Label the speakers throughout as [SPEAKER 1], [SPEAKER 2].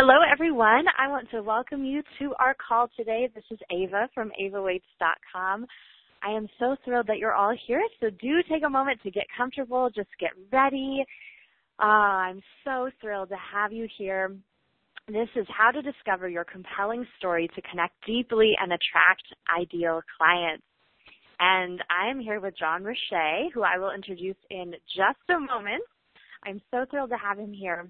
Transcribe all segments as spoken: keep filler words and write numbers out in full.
[SPEAKER 1] Hello, everyone. I want to welcome you to our call today. This is Ava from ava waits dot com. I am so thrilled that you're all here, so do take a moment to get comfortable, just get ready. Uh, I'm so thrilled to have you here. This is how to discover your compelling story to connect deeply and attract ideal clients. And I am here with John Richey, who I will introduce in just a moment. I'm so thrilled to have him here.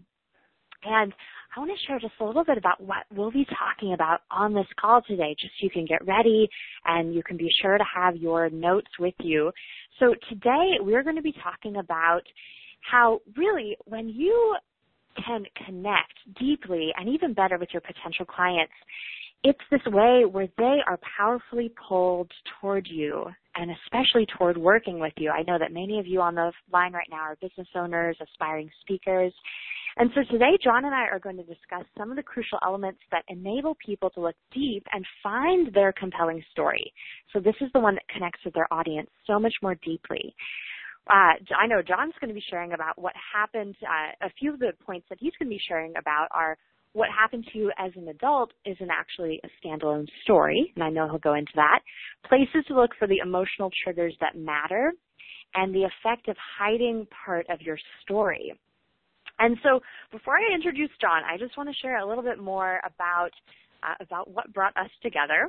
[SPEAKER 1] And I want to share just a little bit about what we'll be talking about on this call today, just so you can get ready and you can be sure to have your notes with you. So today we're going to be talking about how really when you can connect deeply and even better with your potential clients, it's this way where they are powerfully pulled toward you and especially toward working with you. I know that many of you on the line right now are business owners, aspiring speakers. And so today, John and I are going to discuss some of the crucial elements that enable people to look deep and find their compelling story. So this is the one that connects with their audience so much more deeply. Uh, I know John's going to be sharing about what happened. Uh, a few of the points that he's going to be sharing about are what happened to you as an adult isn't actually a standalone story, and I know he'll go into that. Places to look for the emotional triggers that matter, and the effect of hiding part of your story. And so before I introduce John, I just want to share a little bit more about uh, about what brought us together.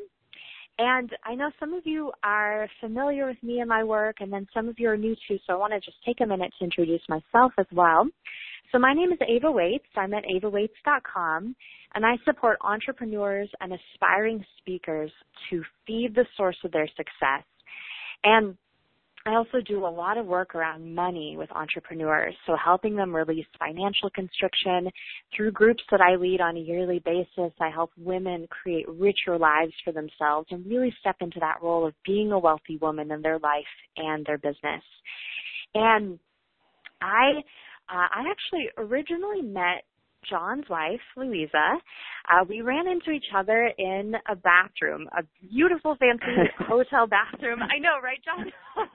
[SPEAKER 1] And I know some of you are familiar with me and my work, and then some of you are new too, so I want to just take a minute to introduce myself as well. So my name is Ava Waits. I'm at ava waits dot com, and I support entrepreneurs and aspiring speakers to feed the source of their success. And I also do a lot of work around money with entrepreneurs, so helping them release financial constriction. Through groups that I lead on a yearly basis, I help women create richer lives for themselves and really step into that role of being a wealthy woman in their life and their business. And I, uh, I actually originally met John's wife, Louisa. Uh, we ran into each other in a bathroom, a beautiful, fancy hotel bathroom. I know, right, John?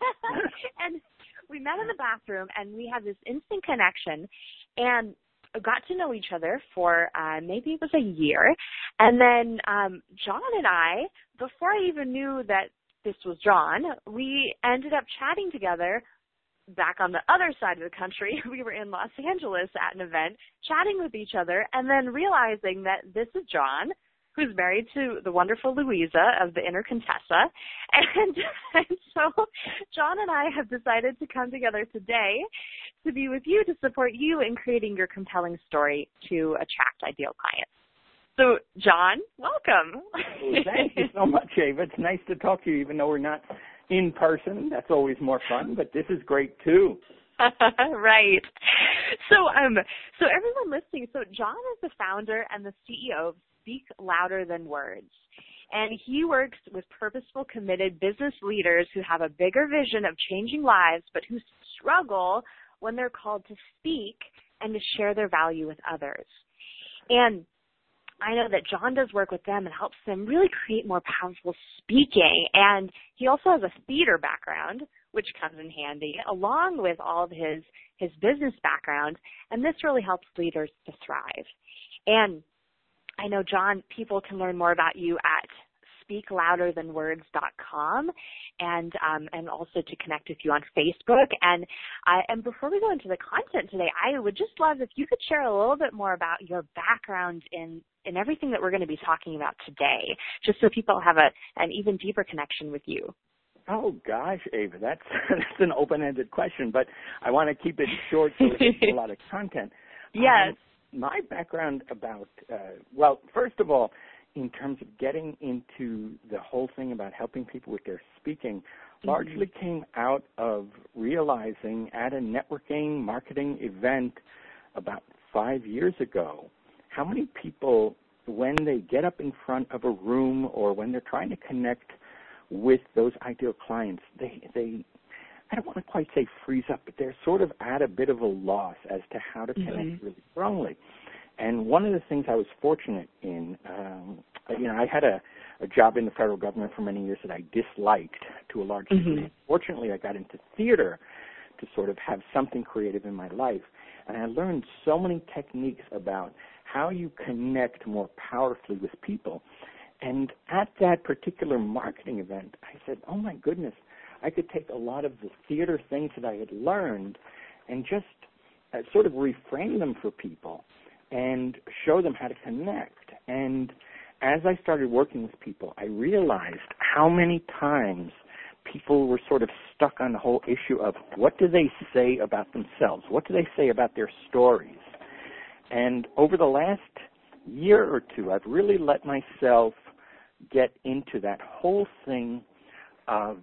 [SPEAKER 1] And we met in the bathroom, and we had this instant connection, and got to know each other for uh, maybe it was a year. And then um, John and I, before I even knew that this was John, we ended up chatting together back on the other side of the country. We were in Los Angeles at an event, chatting with each other, and then realizing that this is John, who's married to the wonderful Louisa of the Inner Contessa. And, and so John and I have decided to come together today to be with you, to support you in creating your compelling story to attract ideal clients. So, John, welcome.
[SPEAKER 2] Well, thank you so much, Ava. It's nice to talk to you, even though we're not in person. That's always more fun, but this is great too.
[SPEAKER 1] Right. So, um, so everyone listening, so John is the founder and the C E O of Speak Louder Than Words. And he works with purposeful, committed business leaders who have a bigger vision of changing lives, but who struggle when they're called to speak and to share their value with others. And I know that John does work with them and helps them really create more powerful speaking. And he also has a theater background, which comes in handy, along with all of his, his business background. And this really helps leaders to thrive. And I know, John, people can learn more about you at speak louder than words dot com, and um, and also to connect with you on Facebook. And uh, and before we go into the content today, I would just love if you could share a little bit more about your background in, in everything that we're going to be talking about today, just so people have a an even deeper connection with you.
[SPEAKER 2] Oh, gosh, Ava, that's, that's an open-ended question, but I want to keep it short so we can get a lot of content.
[SPEAKER 1] Yes.
[SPEAKER 2] Um, my background about, uh, well, first of all, in terms of getting into the whole thing about helping people with their speaking, mm-hmm. largely came out of realizing at a networking marketing event about five years ago how many people, when they get up in front of a room or when they're trying to connect with those ideal clients, they, they I don't want to quite say freeze up, but they're sort of at a bit of a loss as to how to connect mm-hmm. really strongly. And one of the things I was fortunate in, um, you know, I had a, a job in the federal government for many years that I disliked to a large degree. Mm-hmm. Fortunately, I got into theater to sort of have something creative in my life. And I learned so many techniques about how you connect more powerfully with people. And at that particular marketing event, I said, oh, my goodness, I could take a lot of the theater things that I had learned and just uh, sort of reframe them for people and show them how to connect. And as I started working with people, I realized how many times people were sort of stuck on the whole issue of what do they say about themselves? What do they say about their stories? And over the last year or two, I've really let myself get into that whole thing of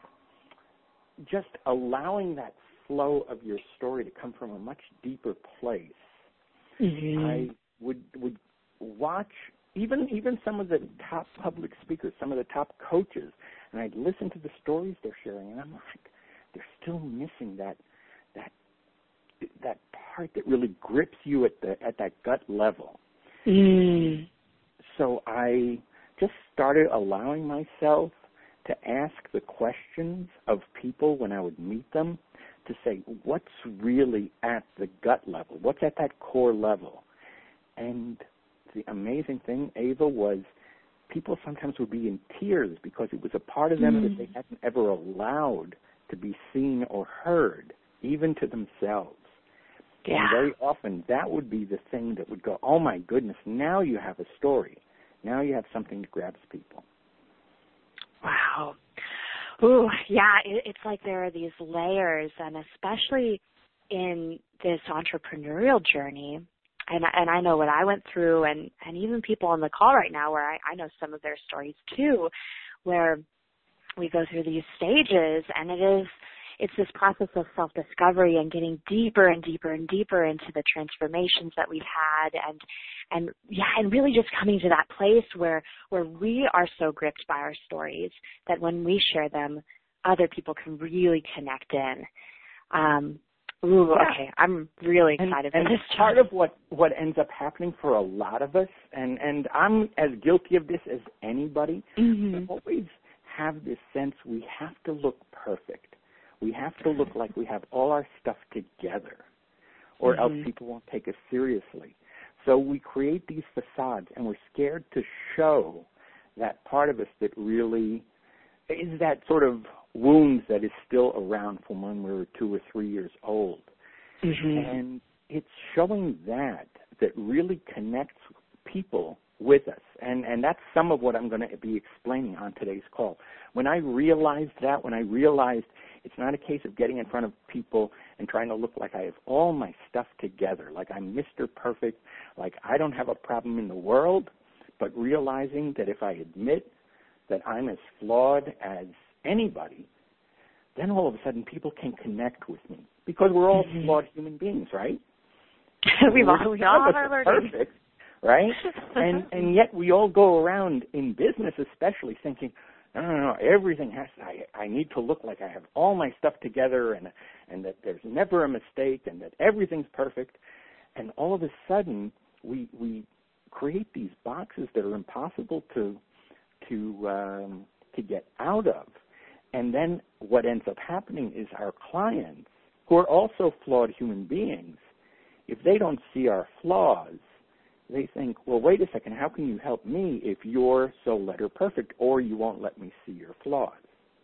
[SPEAKER 2] just allowing that flow of your story to come from a much deeper place. Mm-hmm. I would would watch even even some of the top public speakers, some of the top coaches, and I'd listen to the stories they're sharing, and I'm like, they're still missing that that that part that really grips you at the at that gut level. Mm. So I just started allowing myself to ask the questions of people when I would meet them, to say, what's really at the gut level? What's at that core level? And the amazing thing, Ava, was people sometimes would be in tears because it was a part of them mm. that they hadn't ever allowed to be seen or heard, even to themselves. Yeah. And very often that would be the thing that would go, oh, my goodness, now you have a story. Now you have something that grabs people.
[SPEAKER 1] Wow. Ooh, yeah, it, it's like there are these layers, and especially in this entrepreneurial journey, and, and I know what I went through, and, and even people on the call right now where I, I know some of their stories too, where we go through these stages, and it is, it's this process of self-discovery and getting deeper and deeper and deeper into the transformations that we've had, and and yeah, and really just coming to that place where where we are so gripped by our stories that when we share them, other people can really connect in. Um, ooh, yeah. Okay, I'm really excited
[SPEAKER 2] and,
[SPEAKER 1] for
[SPEAKER 2] and
[SPEAKER 1] this.
[SPEAKER 2] Part of what, what ends up happening for a lot of us, and, and I'm as guilty of this as anybody, mm-hmm. we always have this sense we have to look perfect. We have to look like we have all our stuff together, or mm-hmm. else people won't take us seriously. So we create these facades, and we're scared to show that part of us that really is that sort of wound that is still around from when we were two or three years old. Mm-hmm. And it's showing that that really connects people with us. And, and that's some of what I'm going to be explaining on today's call. When I realized that, when I realized it's not a case of getting in front of people and trying to look like I have all my stuff together, like I'm Mister Perfect, like I don't have a problem in the world, but realizing that if I admit that I'm as flawed as anybody, then all of a sudden people can connect with me because we're all mm-hmm. flawed human beings, right?
[SPEAKER 1] We've all, we all have our learning.
[SPEAKER 2] Perfect, right? and and yet we all go around in business especially thinking, no, no, no, everything has to, I, I need to look like I have all my stuff together and and that there's never a mistake and that everything's perfect. And all of a sudden we we create these boxes that are impossible to to um, to get out of. And then what ends up happening is our clients, who are also flawed human beings, if they don't see our flaws, they think, well, wait a second, how can you help me if you're so letter perfect, or you won't let me see your flaws?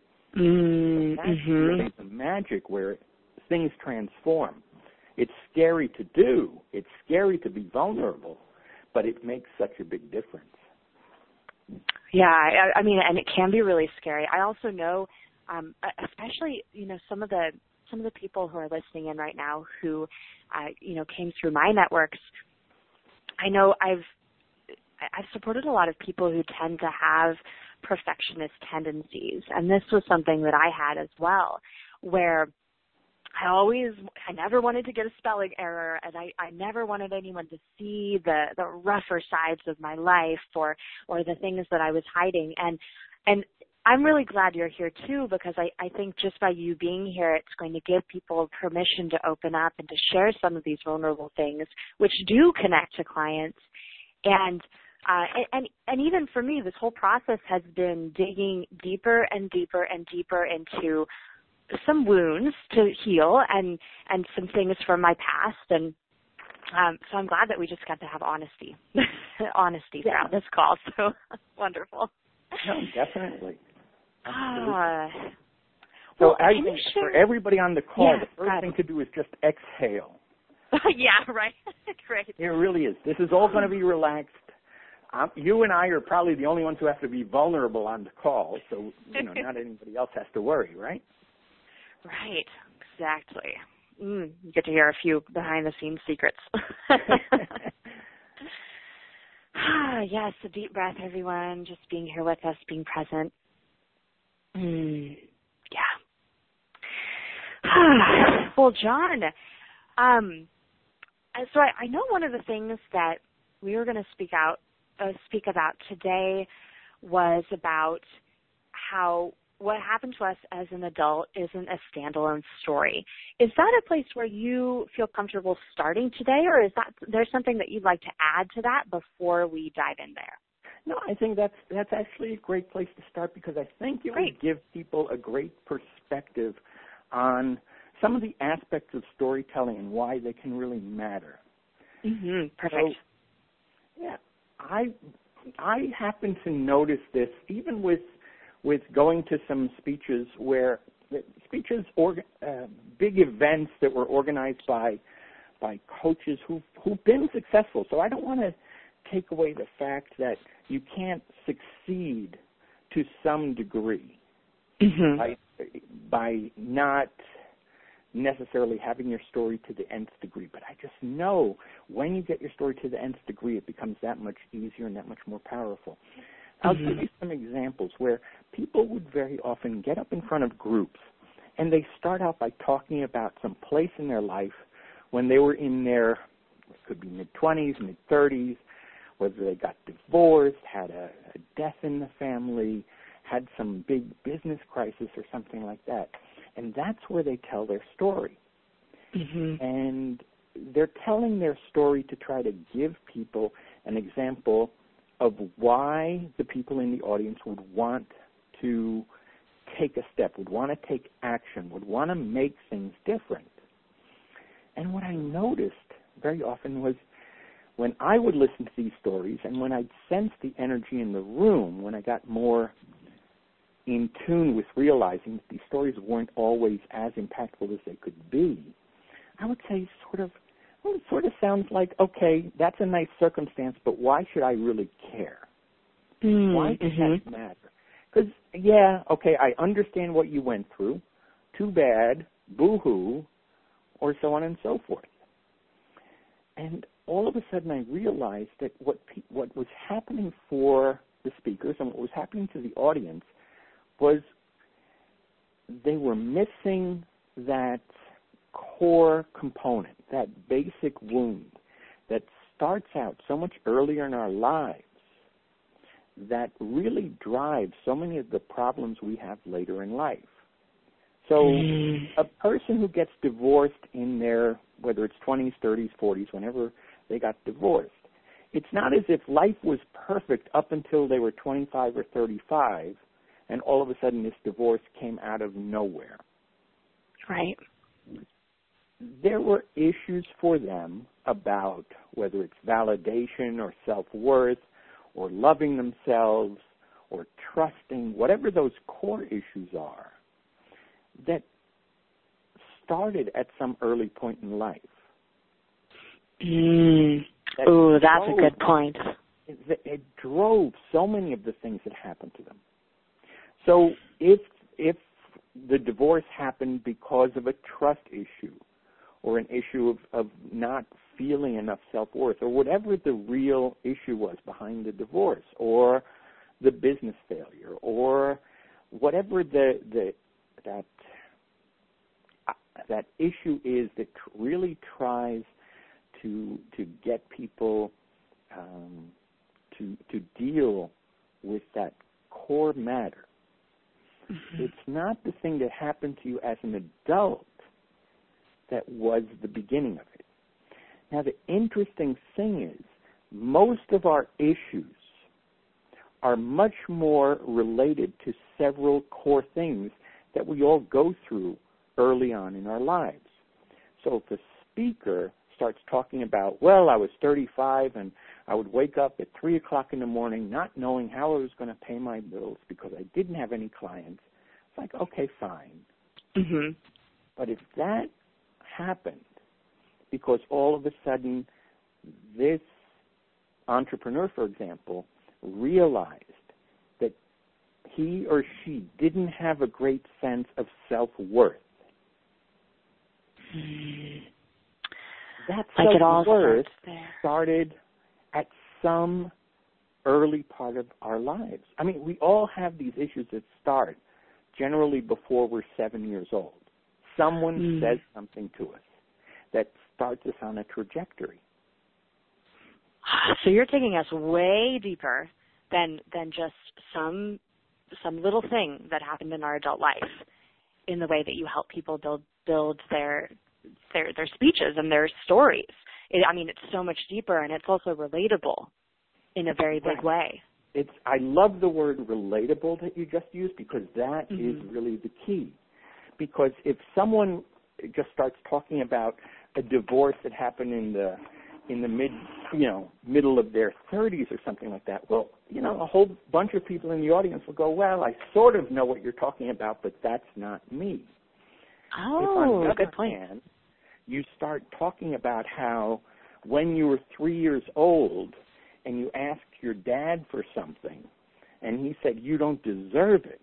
[SPEAKER 2] Mm-hmm. So that's really the magic where things transform. It's scary to do. It's scary to be vulnerable, but it makes such a big difference.
[SPEAKER 1] Yeah, I, I mean, and it can be really scary. I also know, um, especially, you know, some of the some of the people who are listening in right now who, uh, you know, came through my networks. I know I've I've supported a lot of people who tend to have perfectionist tendencies, and this was something that I had as well, where I always, I never wanted to get a spelling error, and I, I never wanted anyone to see the, the rougher sides of my life or, or the things that I was hiding. And, and I'm really glad you're here too, because I, I think just by you being here, it's going to give people permission to open up and to share some of these vulnerable things, which do connect to clients. And, uh, and, and even for me, this whole process has been digging deeper and deeper and deeper into some wounds to heal and, and some things from my past. And Um, so I'm glad that we just got to have honesty, honesty
[SPEAKER 2] Yeah.
[SPEAKER 1] throughout this call. So wonderful.
[SPEAKER 2] No, definitely.
[SPEAKER 1] Ah.
[SPEAKER 2] So
[SPEAKER 1] Well,
[SPEAKER 2] I
[SPEAKER 1] can
[SPEAKER 2] think
[SPEAKER 1] you
[SPEAKER 2] for
[SPEAKER 1] share?
[SPEAKER 2] everybody on the call,
[SPEAKER 1] Yeah,
[SPEAKER 2] the first
[SPEAKER 1] go
[SPEAKER 2] thing to do is just exhale.
[SPEAKER 1] Yeah, right. Great.
[SPEAKER 2] It really is. This is all going to be relaxed. Um, you and I are probably the only ones who have to be vulnerable on the call, so you know, not anybody else has to worry, right?
[SPEAKER 1] Right. Exactly. Mm, you get to hear a few behind-the-scenes secrets. Ah, yes, a deep breath, everyone. Just being here with us, being present. Mm, yeah. Well, John, um, so I, I know one of the things that we were going to speak out, uh, speak about today was about how what happened to us as an adult isn't a standalone story. Is that a place where you feel comfortable starting today, or is that there something that you'd like to add to that before we dive in there?
[SPEAKER 2] No, I think that's that's actually a great place to start because I think it
[SPEAKER 1] Great.
[SPEAKER 2] would give people a great perspective on some of the aspects of storytelling and why they can really matter.
[SPEAKER 1] Mm-hmm. Perfect.
[SPEAKER 2] So, yeah, I I happen to notice this even with with going to some speeches where speeches or uh, big events that were organized by by coaches who who've been successful. So I don't want to take away the fact that you can't succeed to some degree
[SPEAKER 1] Mm-hmm.
[SPEAKER 2] by by not necessarily having your story to the nth degree. But I just know when you get your story to the nth degree, it becomes that much easier and that much more powerful. I'll
[SPEAKER 1] Mm-hmm.
[SPEAKER 2] give you some examples where people would very often get up in front of groups and they start out by talking about some place in their life when they were in their, it could be mid-twenties, mid-thirties, whether they got divorced, had a, a death in the family, had some big business crisis or something like that. And that's where they tell their story.
[SPEAKER 1] Mm-hmm.
[SPEAKER 2] And they're telling their story to try to give people an example of why the people in the audience would want to take a step, would want to take action, would want to make things different. And what I noticed very often was when I would listen to these stories and when I'd sense the energy in the room, when I got more in tune with realizing that these stories weren't always as impactful as they could be, I would say sort of, well, it sort of sounds like, okay, that's a nice circumstance, but why should I really care?
[SPEAKER 1] Mm-hmm.
[SPEAKER 2] Why does that matter? Because, yeah, okay, I understand what you went through. Too bad, boo-hoo, or so on and so forth. And all of a sudden I realized that what pe- what was happening for the speakers and what was happening to the audience was they were missing that core component, that basic wound that starts out so much earlier in our lives that really drives so many of the problems we have later in life. So
[SPEAKER 1] Mm.
[SPEAKER 2] a person who gets divorced in their, whether it's twenties, thirties, forties, whenever they got divorced, it's not as if life was perfect up until they were twenty-five or thirty-five, and all of a sudden this divorce came out of nowhere.
[SPEAKER 1] Right.
[SPEAKER 2] There were issues for them about whether it's validation or self-worth or loving themselves or trusting, whatever those core issues are, that started at some early point in life.
[SPEAKER 1] Mm.
[SPEAKER 2] That
[SPEAKER 1] Oh, that's
[SPEAKER 2] drove,
[SPEAKER 1] a good point.
[SPEAKER 2] It, it drove so many of the things that happened to them. So if if the divorce happened because of a trust issue or an issue of, of not feeling enough self-worth or whatever the real issue was behind the divorce or the business failure or whatever the, the that uh, that issue is that tr- really tries to to get people um, to to deal with that core matter. Mm-hmm. It's not the thing that happened to you as an adult that was the beginning of it. Now, the interesting thing is most of our issues are much more related to several core things that we all go through early on in our lives. So if the speaker starts talking about, well, I was thirty-five and I would wake up at three o'clock in the morning not knowing how I was going to pay my bills because I didn't have any clients, it's like, okay, fine.
[SPEAKER 3] Mm-hmm.
[SPEAKER 2] But if that happened because all of a sudden this entrepreneur, for example, realized that he or she didn't have a great sense of self-worth,
[SPEAKER 3] mm.
[SPEAKER 2] that
[SPEAKER 3] like it all
[SPEAKER 2] self-worth
[SPEAKER 3] starts there.
[SPEAKER 2] started at some early part of our lives. I mean, we all have these issues that start generally before we're seven years old. Someone
[SPEAKER 3] mm.
[SPEAKER 2] says something to us that starts us on a trajectory.
[SPEAKER 3] So you're taking us way deeper than than just some some little thing that happened in our adult life in the way that you help people build build their their their speeches and their stories. It, I mean, it's so much deeper, and it's also relatable in a very big
[SPEAKER 2] Right.
[SPEAKER 3] way.
[SPEAKER 2] It's I love the word relatable that you just used because that
[SPEAKER 3] mm-hmm.
[SPEAKER 2] is really the key. Because if someone just starts talking about a divorce that happened in the in the mid, you know, middle of their thirties or something like that, well, you know, a whole bunch of people in the audience will go, well, I sort of know what you're talking about, but that's not me.
[SPEAKER 3] Oh,
[SPEAKER 2] if on the other
[SPEAKER 3] good point.
[SPEAKER 2] hand, you start talking about how when you were three years old and you asked your dad for something and he said, you don't deserve it,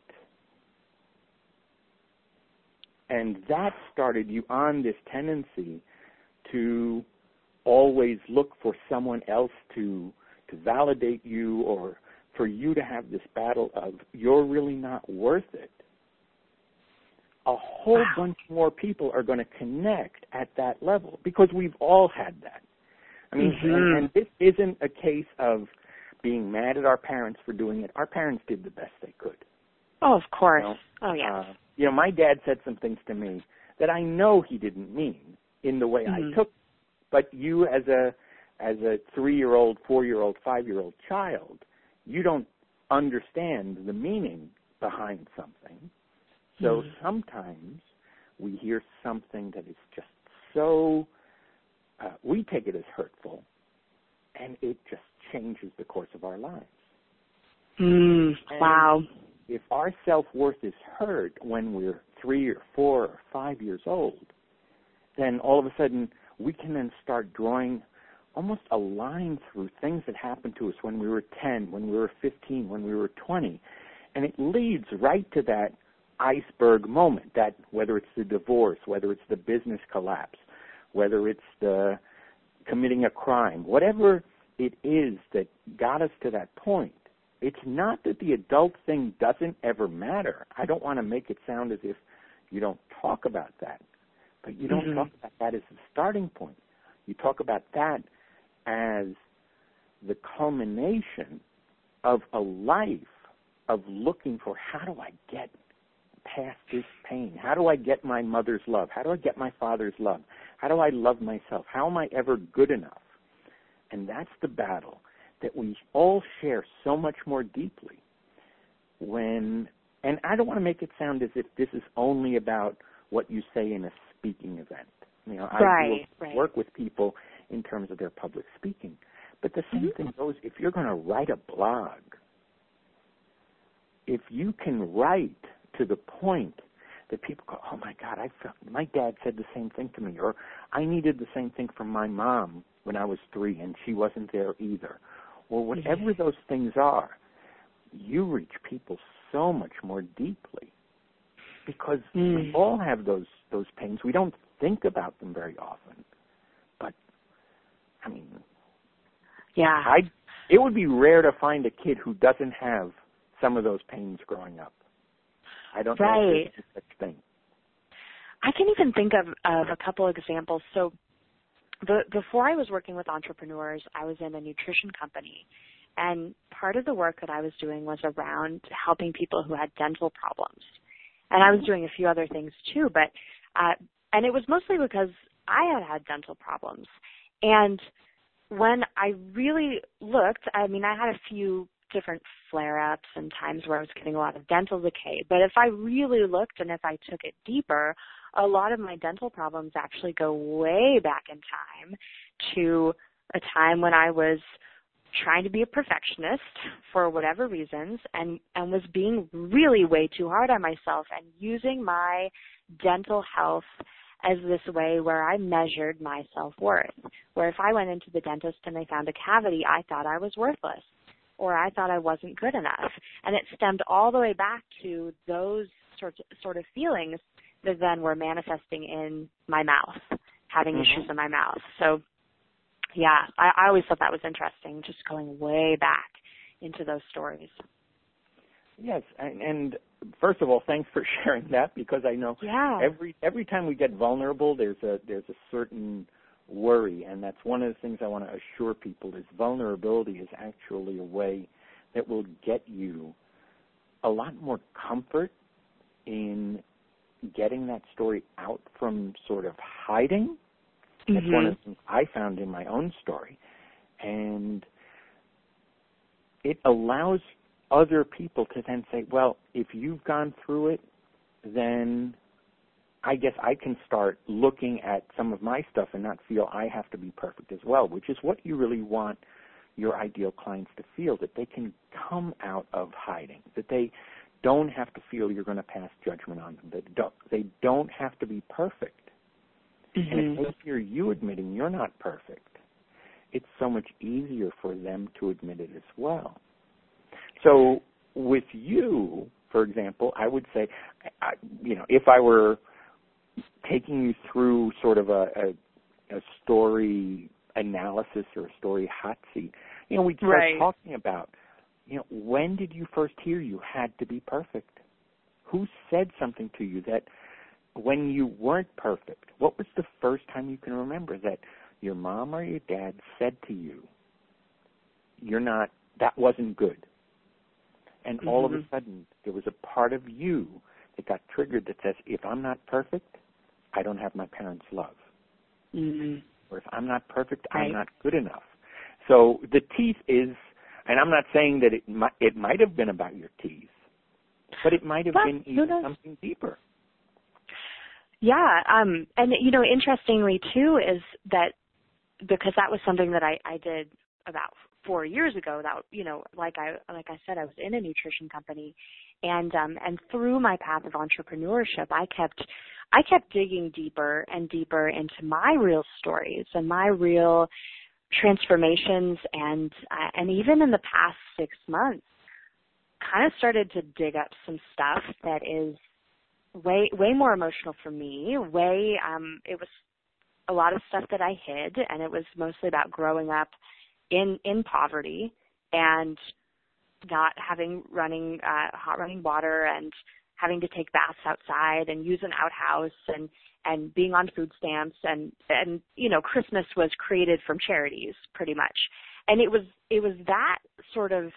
[SPEAKER 2] and that started you on this tendency to always look for someone else to to validate you or for you to have this battle of you're really not worth it. A whole
[SPEAKER 3] wow.
[SPEAKER 2] bunch more people are going to connect at that level because we've all had that. I mean,
[SPEAKER 3] mm-hmm.
[SPEAKER 2] and, and this isn't a case of being mad at our parents for doing it. Our parents did the best they could.
[SPEAKER 3] Oh, of course.
[SPEAKER 2] You know?
[SPEAKER 3] Oh, yes.
[SPEAKER 2] Uh, you know, my dad said some things to me that I know he didn't mean in the way
[SPEAKER 3] mm-hmm.
[SPEAKER 2] I took. But you, as a as a three-year-old, four-year-old, five-year-old child, you don't understand the meaning behind something. So
[SPEAKER 3] mm-hmm.
[SPEAKER 2] sometimes we hear something that is just so, uh, we take it as hurtful, and it just changes the course of our lives.
[SPEAKER 3] Mm, wow.
[SPEAKER 2] If our self-worth is hurt when we're three or four or five years old, then all of a sudden we can then start drawing almost a line through things that happened to us when we were ten, when we were fifteen, when we were twenty. And it leads right to that iceberg moment, that whether it's the divorce, whether it's the business collapse, whether it's the committing a crime, whatever it is that got us to that point. It's not that the adult thing doesn't ever matter. I don't want to make it sound as if you don't talk about that. But you don't
[SPEAKER 3] mm-hmm.
[SPEAKER 2] talk about that as the starting point. You talk about that as the culmination of a life of looking for how do I get past this pain? How do I get my mother's love? How do I get my father's love? How do I love myself? How am I ever good enough? And that's the battle that we all share so much more deeply when, and I don't want to make it sound as if this is only about what you say in a speaking event. You know, I
[SPEAKER 3] right,
[SPEAKER 2] do
[SPEAKER 3] right.
[SPEAKER 2] work with people in terms of their public speaking. But the same
[SPEAKER 3] mm-hmm.
[SPEAKER 2] thing goes if you're going to write a blog. If you can write to the point that people go, oh, my God, I felt, my dad said the same thing to me, or I needed the same thing from my mom when I was three and she wasn't there either, or whatever
[SPEAKER 3] mm-hmm.
[SPEAKER 2] those things are, you reach people so much more deeply. Because mm. we all have those those pains. We don't think about them very often. But, I mean,
[SPEAKER 3] yeah,
[SPEAKER 2] I it would be rare to find a kid who doesn't have some of those pains growing up. I don't
[SPEAKER 3] right.
[SPEAKER 2] know if there's such thing.
[SPEAKER 3] I can even think of, of a couple of examples. So the, before I was working with entrepreneurs, I was in a nutrition company. And part of the work that I was doing was around helping people who had dental problems. And I was doing a few other things too, but uh, and it was mostly because I had had dental problems. And when I really looked, I mean, I had a few different flare-ups and times where I was getting a lot of dental decay. But if I really looked and if I took it deeper, a lot of my dental problems actually go way back in time to a time when I was trying to be a perfectionist for whatever reasons and, and was being really way too hard on myself and using my dental health as this way where I measured my self-worth, where if I went into the dentist and they found a cavity, I thought I was worthless or I thought I wasn't good enough. And it stemmed all the way back to those sorts sort of feelings that then were manifesting in my mouth, having mm-hmm. issues in my mouth. So, yeah, I, I always thought that was interesting, just going way back into those stories.
[SPEAKER 2] Yes, and, and first of all, thanks for sharing that, because I know
[SPEAKER 3] yeah.
[SPEAKER 2] every every time we get vulnerable, there's a there's a certain worry, and that's one of the things I want to assure people is vulnerability is actually a way that will get you a lot more comfort in getting that story out from sort of hiding. That's mm-hmm. one of the things I found in my own story, and it allows other people to then say, well, if you've gone through it, then I guess I can start looking at some of my stuff and not feel I have to be perfect as well, which is what you really want your ideal clients to feel, that they can come out of hiding, that they don't have to feel you're going to pass judgment on them, that don't, they don't have to be perfect. Mm-hmm. And if they hear you admitting you're not perfect, it's so much easier for them to admit it as well. So with you, for example, I would say, I, you know, if I were taking you through sort of a, a, a story analysis or a story hot seat, you know, we'd start
[SPEAKER 3] right.
[SPEAKER 2] talking about, you know, when did you first hear you had to be perfect? Who said something to you that when you weren't perfect, what was the first time you can remember that your mom or your dad said to you, you're not, that wasn't good? And mm-hmm. all of a sudden, there was a part of you that got triggered that says, if I'm not perfect, I don't have my parents' love.
[SPEAKER 3] Mm-hmm.
[SPEAKER 2] Or if I'm not perfect,
[SPEAKER 3] right.
[SPEAKER 2] I'm not good enough. So the teeth is, and I'm not saying that it might, it might have been about your teeth, but it might have
[SPEAKER 3] but,
[SPEAKER 2] been even something deeper.
[SPEAKER 3] Yeah, um, and, you know, interestingly, too, is that because that was something that I, I did about four years ago, that, you know, like I like I said, I was in a nutrition company, and um, and through my path of entrepreneurship, I kept I kept digging deeper and deeper into my real stories and my real transformations, and uh, and even in the past six months, kind of started to dig up some stuff that is way way more emotional for me. Way um, it was a lot of stuff that I hid, and it was mostly about growing up in in poverty and not having running uh, hot running water and having to take baths outside and use an outhouse and and being on food stamps and and you know Christmas was created from charities pretty much, and it was it was that sort of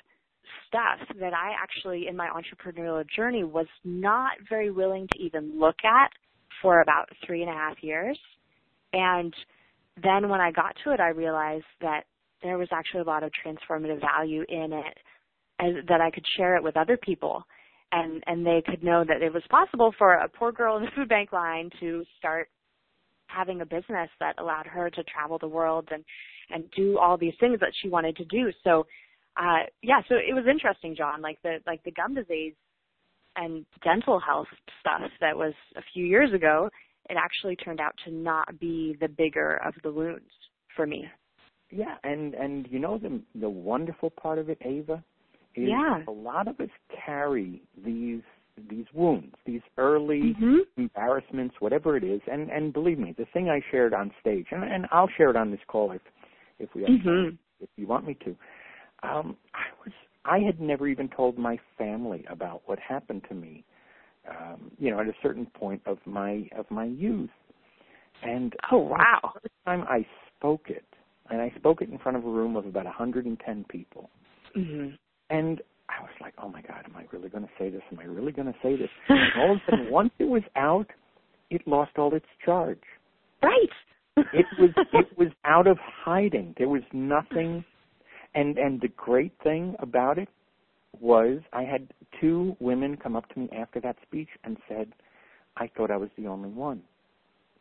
[SPEAKER 3] stuff that I actually in my entrepreneurial journey was not very willing to even look at for about three and a half years. And then when I got to it, I realized that there was actually a lot of transformative value in it, and that I could share it with other people, and, and they could know that it was possible for a poor girl in the food bank line to start having a business that allowed her to travel the world and, and do all these things that she wanted to do. So, uh, yeah, so it was interesting, John, like the like the gum disease and dental health stuff that was a few years ago, it actually turned out to not be the bigger of the wounds for me.
[SPEAKER 2] Yeah, and, and you know the the wonderful part of it, Ava, is
[SPEAKER 3] yeah.
[SPEAKER 2] a lot of us carry these these wounds, these early
[SPEAKER 3] mm-hmm.
[SPEAKER 2] embarrassments, whatever it is. And, and believe me, the thing I shared on stage, and, and I'll share it on this call if if we have
[SPEAKER 3] mm-hmm.
[SPEAKER 2] time, if you want me to. Um, I was I had never even told my family about what happened to me. Um, you know, at a certain point of my of my youth, and
[SPEAKER 3] oh wow,
[SPEAKER 2] the first time I spoke it, and I spoke it in front of a room of about one hundred ten people,
[SPEAKER 3] mm-hmm.
[SPEAKER 2] and I was like, oh my God, am I really going to say this? Am I really going to say this? And all of a sudden, once it was out, it lost all its charge.
[SPEAKER 3] Right.
[SPEAKER 2] it was it was out of hiding. There was nothing, and and the great thing about it was I had two women come up to me after that speech and said, I thought I was the only one.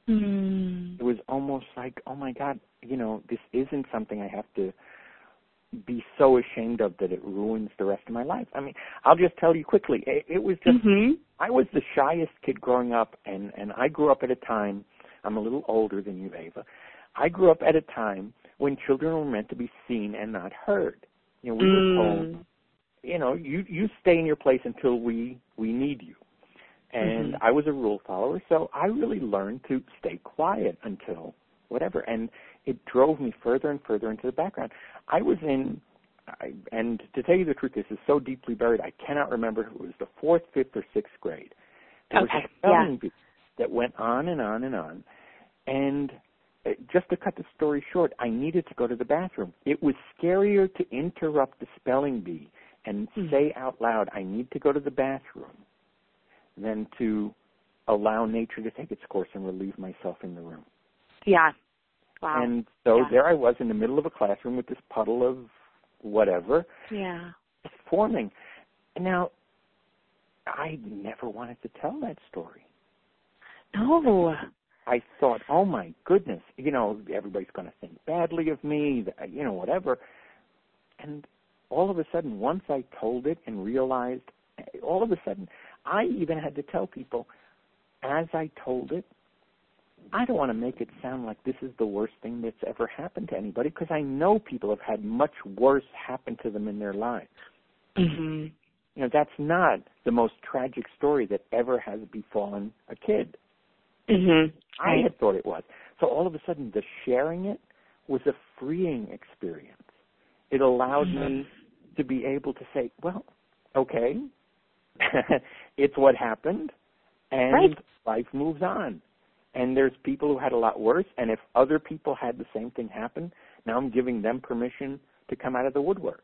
[SPEAKER 3] Mm.
[SPEAKER 2] It was almost like, oh my God, you know, this isn't something I have to be so ashamed of that it ruins the rest of my life. I mean, I'll just tell you quickly. It, it was just,
[SPEAKER 3] Mm-hmm.
[SPEAKER 2] I was the shyest kid growing up, and, and I grew up at a time, I'm a little older than you, Ava. I grew up at a time when children were meant to be seen and not heard. You know, we were told,
[SPEAKER 3] Mm.
[SPEAKER 2] you know, you, you stay in your place until we, we need you. And
[SPEAKER 3] Mm-hmm.
[SPEAKER 2] I was a rule follower, so I really learned to stay quiet until whatever. And it drove me further and further into the background. I was in, I, and to tell you the truth, this is so deeply buried, I cannot remember if it was the fourth, fifth, or sixth grade. There
[SPEAKER 3] Okay,
[SPEAKER 2] was a spelling
[SPEAKER 3] yeah.
[SPEAKER 2] bee that went on and on and on. And just to cut the story short, I needed to go to the bathroom. It was scarier to interrupt the spelling bee and
[SPEAKER 3] Mm.
[SPEAKER 2] say out loud, I need to go to the bathroom, than to allow nature to take its course and relieve myself in the room.
[SPEAKER 3] Yeah. Wow.
[SPEAKER 2] And so
[SPEAKER 3] Yeah.
[SPEAKER 2] there I was in the middle of a classroom with this puddle of whatever
[SPEAKER 3] Yeah.
[SPEAKER 2] forming. Now, I never wanted to tell that story.
[SPEAKER 3] No.
[SPEAKER 2] I thought, oh my goodness, you know, everybody's going to think badly of me, you know, whatever. And all of a sudden, once I told it and realized, all of a sudden, I even had to tell people, as I told it, I don't want to make it sound like this is the worst thing that's ever happened to anybody, because I know people have had much worse happen to them in their lives.
[SPEAKER 3] Mm-hmm.
[SPEAKER 2] You know, that's not the most tragic story that ever has befallen a kid.
[SPEAKER 3] Mm-hmm.
[SPEAKER 2] I
[SPEAKER 3] Right.
[SPEAKER 2] had thought it was. So all of a sudden, the sharing it was a freeing experience. It allowed
[SPEAKER 3] Mm-hmm.
[SPEAKER 2] me to be able to say, well, okay, it's what happened, and
[SPEAKER 3] Right.
[SPEAKER 2] life moves on. And there's people who had a lot worse, and if other people had the same thing happen, now I'm giving them permission to come out of the woodwork.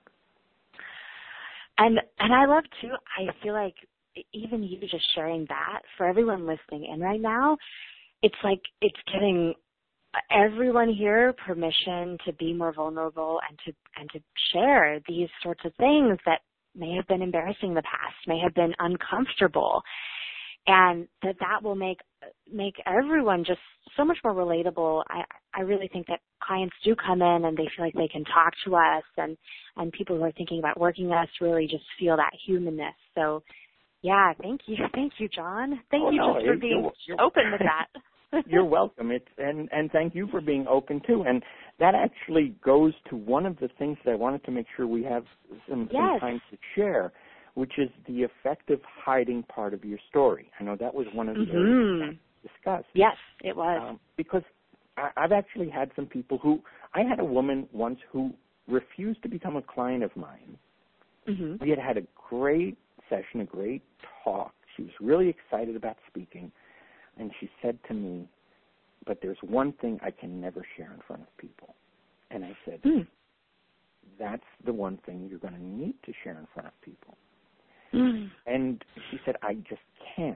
[SPEAKER 3] And and I love too, I feel like even you just sharing that, for everyone listening in right now, it's like it's giving everyone here permission to be more vulnerable and to and to share these sorts of things that may have been embarrassing in the past, may have been uncomfortable, and that that will make make everyone just so much more relatable. I I really think that clients do come in and they feel like they can talk to us, and and people who are thinking about working with us really just feel that humanness. So yeah, thank you, thank you, John. Thank
[SPEAKER 2] Oh,
[SPEAKER 3] you
[SPEAKER 2] no,
[SPEAKER 3] just for
[SPEAKER 2] it-
[SPEAKER 3] being
[SPEAKER 2] you're- you're-
[SPEAKER 3] open with that.
[SPEAKER 2] You're welcome. It's and and thank you for being open too. And that actually goes to one of the things that I wanted to make sure we have some,
[SPEAKER 3] Yes.
[SPEAKER 2] some time to share, which is the effective hiding part of your story. I know that was one of the
[SPEAKER 3] Mm-hmm.
[SPEAKER 2] areas discussed.
[SPEAKER 3] Yes, it was.
[SPEAKER 2] Um, because I, I've actually had some people who I had a woman once who refused to become a client of mine.
[SPEAKER 3] Mm-hmm.
[SPEAKER 2] We had had a great session, a great talk. She was really excited about speaking. And she said to me, but there's one thing I can never share in front of people. And I said,
[SPEAKER 3] Mm.
[SPEAKER 2] that's the one thing you're going to need to share in front of people.
[SPEAKER 3] Mm.
[SPEAKER 2] And she said, I just can't.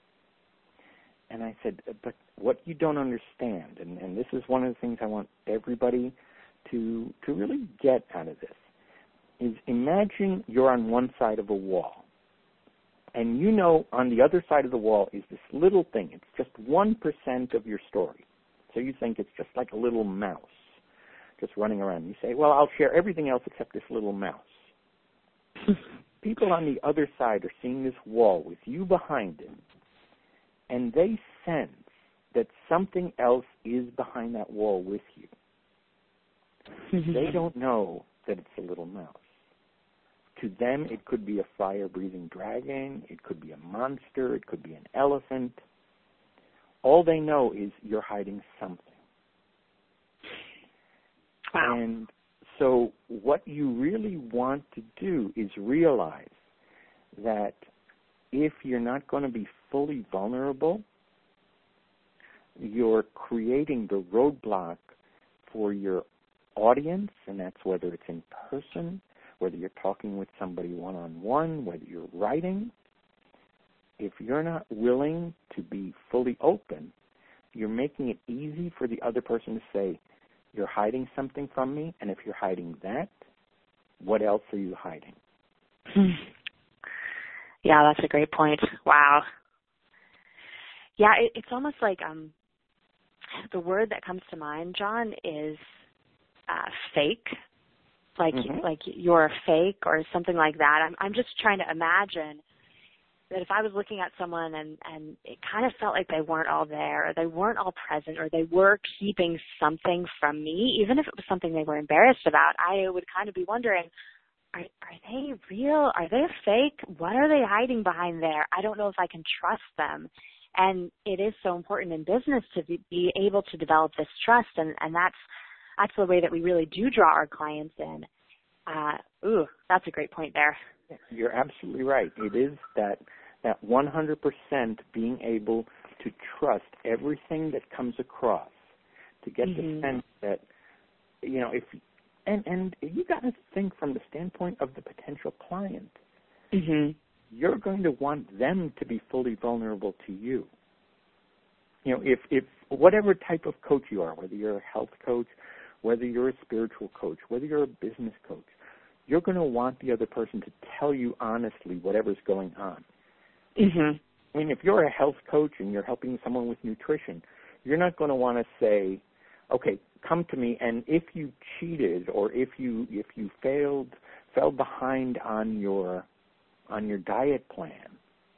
[SPEAKER 2] And I said, but what you don't understand, and, and this is one of the things I want everybody to to really get out of this, is imagine you're on one side of a wall. And you know on the other side of the wall is this little thing. It's just one percent of your story. So you think it's just like a little mouse just running around. You say, well, I'll share everything else except this little mouse. People on the other side are seeing this wall with you behind it, and they sense that something else is behind that wall with you. They don't know that it's a little mouse. To them, it could be a fire-breathing dragon. It could be a monster. It could be an elephant. All they know is you're hiding something.
[SPEAKER 3] Wow.
[SPEAKER 2] And so what you really want to do is realize that if you're not going to be fully vulnerable, you're creating the roadblock for your audience, and that's whether it's in person, whether you're talking with somebody one-on-one, whether you're writing. If you're not willing to be fully open, you're making it easy for the other person to say, you're hiding something from me, and if you're hiding that, what else are you hiding?
[SPEAKER 3] Yeah, that's a great point. Wow. Yeah, it, it's almost like um, the word that comes to mind, John, is uh, fake. Like
[SPEAKER 2] mm-hmm.
[SPEAKER 3] like you're a fake or something like that. I'm I'm just trying to imagine that if I was looking at someone and, and it kind of felt like they weren't all there, or they weren't all present, or they were keeping something from me, even if it was something they were embarrassed about, I would kind of be wondering, are, are they real? Are they a fake? What are they hiding behind there? I don't know if I can trust them. And it is so important in business to be, be able to develop this trust, and, and that's That's the way that we really do draw our clients in. Uh, ooh, that's a great point there.
[SPEAKER 2] You're absolutely right. It is that that one hundred percent being able to trust everything that comes across, to get
[SPEAKER 3] mm-hmm.
[SPEAKER 2] the sense that, you know, if and and you got to think from the standpoint of the potential client.
[SPEAKER 3] Mm-hmm.
[SPEAKER 2] You're going to want them to be fully vulnerable to you. You know, if if whatever type of coach you are, whether you're a health coach, whether you're a spiritual coach, whether you're a business coach, you're going to want the other person to tell you honestly whatever's going on.
[SPEAKER 3] Mm-hmm.
[SPEAKER 2] I mean, if you're a health coach and you're helping someone with nutrition, you're not going to want to say, okay, come to me, and if you cheated or if you if you failed, fell behind on your on your diet plan,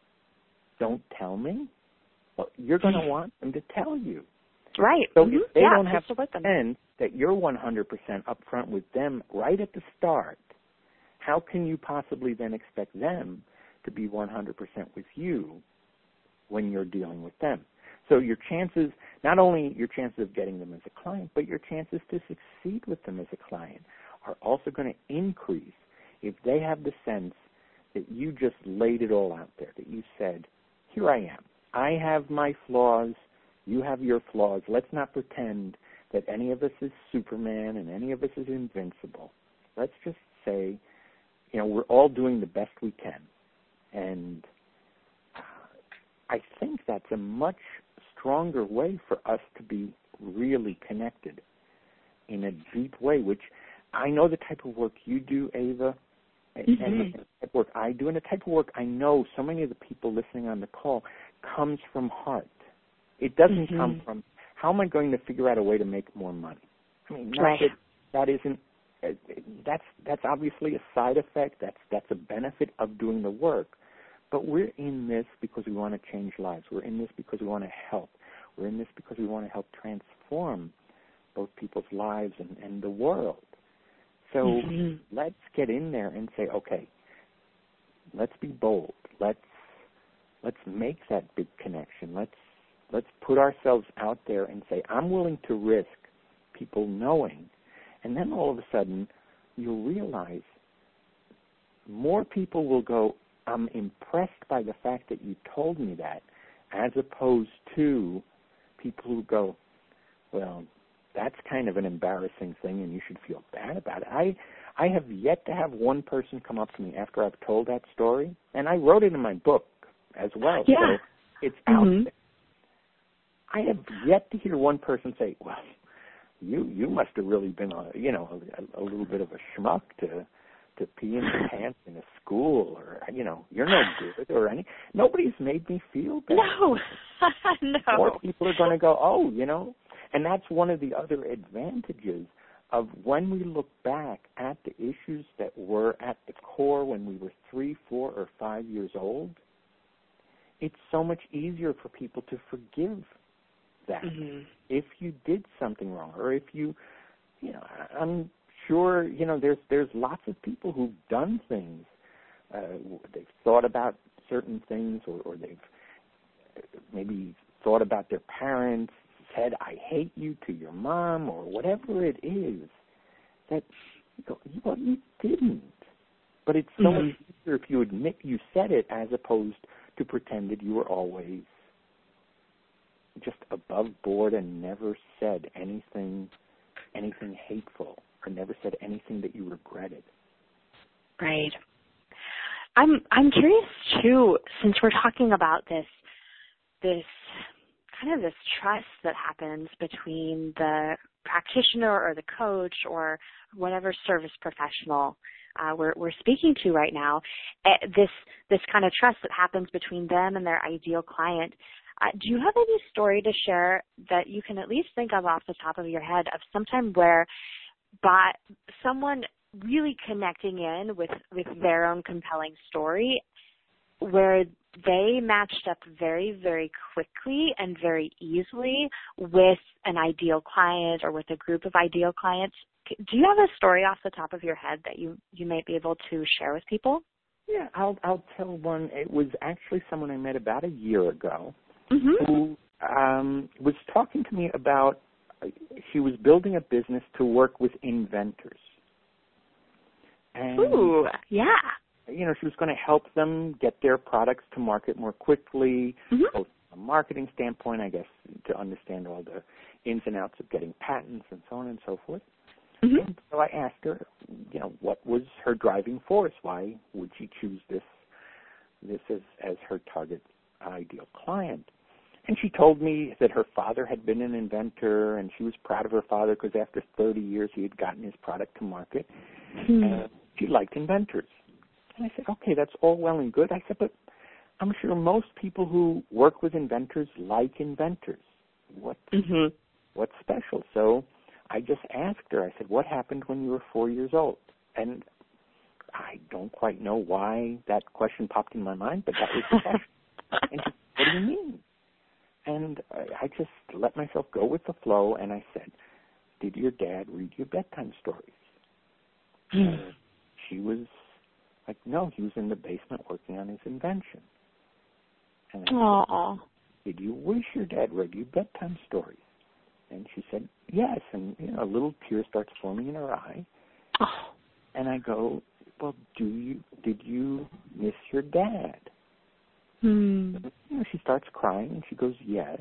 [SPEAKER 2] don't tell me. Well, you're going to want them to tell you.
[SPEAKER 3] Right.
[SPEAKER 2] So
[SPEAKER 3] mm-hmm.
[SPEAKER 2] if they
[SPEAKER 3] yeah,
[SPEAKER 2] don't have
[SPEAKER 3] to with them.
[SPEAKER 2] sense that you're one hundred percent upfront with them right at the start, how can you possibly then expect them to be one hundred percent with you when you're dealing with them? So your chances, not only your chances of getting them as a client, but your chances to succeed with them as a client are also going to increase if they have the sense that you just laid it all out there, that you said, here I am. I have my flaws. You have your flaws. Let's not pretend that any of us is Superman and any of us is invincible. Let's just say, you know, we're all doing the best we can. And I think that's a much stronger way for us to be really connected in a deep way, which I know the type of work you do, Ava,
[SPEAKER 3] mm-hmm.
[SPEAKER 2] and the type of work I do, and the type of work I know so many of the people listening on the call comes from heart. It doesn't
[SPEAKER 3] mm-hmm.
[SPEAKER 2] come from, how am I going to figure out a way to make more money? I mean, not
[SPEAKER 3] right.
[SPEAKER 2] that, that isn't, that's that's obviously a side effect. That's that's a benefit of doing the work. But we're in this because we want to change lives. We're in this because we want to help. We're in this because we want to help transform both people's lives and, and the world. So
[SPEAKER 3] mm-hmm.
[SPEAKER 2] let's get in there and say, okay, let's be bold. Let's let's make that big connection. Let's let's put ourselves out there and say, I'm willing to risk people knowing. And then all of a sudden, you'll realize more people will go, I'm impressed by the fact that you told me that, as opposed to people who go, well, that's kind of an embarrassing thing and you should feel bad about it. I I have yet to have one person come up to me after I've told that story, and I wrote it in my book as well,
[SPEAKER 3] yeah.
[SPEAKER 2] so it's
[SPEAKER 3] mm-hmm.
[SPEAKER 2] out there. I have yet to hear one person say, well, you you must have really been, a, you know, a, a little bit of a schmuck to to pee in your pants in a school, or, you know, you're no good, or any. Nobody's made me feel bad.
[SPEAKER 3] No, no.
[SPEAKER 2] More people are going to go, oh, you know, and that's one of the other advantages of when we look back at the issues that were at the core when we were three, four, or five years old. It's so much easier for people to forgive that
[SPEAKER 3] mm-hmm.
[SPEAKER 2] if you did something wrong, or if you, you know, I'm sure, you know, there's there's lots of people who've done things. Uh, they've thought about certain things, or, or they've maybe thought about their parents, said, I hate you to your mom, or whatever it is, that you go, well, you didn't. But it's so
[SPEAKER 3] mm-hmm.
[SPEAKER 2] much easier if you admit you said it as opposed to pretend that you were always just above board and never said anything anything hateful, or never said anything that you regretted.
[SPEAKER 3] Right. I'm I'm curious too, since we're talking about this this kind of this trust that happens between the practitioner or the coach or whatever service professional uh, we're we're speaking to right now. Uh, this this kind of trust that happens between them and their ideal client. Uh, do you have any story to share that you can at least think of off the top of your head of sometime where by someone really connecting in with, with their own compelling story, where they matched up very, very quickly and very easily with an ideal client or with a group of ideal clients? Do you have a story off the top of your head that you, you might be able to share with people?
[SPEAKER 2] Yeah, I'll I'll tell one. It was actually someone I met about a year ago
[SPEAKER 3] Mm-hmm.
[SPEAKER 2] who um, was talking to me about uh, she was building a business to work with inventors. And,
[SPEAKER 3] Ooh, yeah.
[SPEAKER 2] you know, she was going to help them get their products to market more quickly,
[SPEAKER 3] Mm-hmm.
[SPEAKER 2] both from a marketing standpoint, I guess, to understand all the ins and outs of getting patents and so on and so forth.
[SPEAKER 3] Mm-hmm.
[SPEAKER 2] And so I asked her, you know, what was her driving force? Why would she choose this this as, as her target ideal client? And she told me that her father had been an inventor, and she was proud of her father because after thirty years he had gotten his product to market.
[SPEAKER 3] Mm-hmm.
[SPEAKER 2] And she liked inventors. And I said, okay, that's all well and good. I said, but I'm sure most people who work with inventors like inventors. What,
[SPEAKER 3] Mm-hmm.
[SPEAKER 2] what's special? So I just asked her, I said, what happened when you were four years old? And I don't quite know why that question popped in my mind, but that was the question. And she said, what do you mean? And I just let myself go with the flow, and I said, did your dad read you bedtime stories? And she was like, no, he was in the basement working on his invention. And I
[SPEAKER 3] Aww.
[SPEAKER 2] said, did you wish your dad read you bedtime stories? And she said, yes. And, you know, a little tear starts forming in her eye.
[SPEAKER 3] Oh.
[SPEAKER 2] And I go, well, do you, did you miss your dad?
[SPEAKER 3] Hmm.
[SPEAKER 2] You know, she starts crying, and she goes, yes.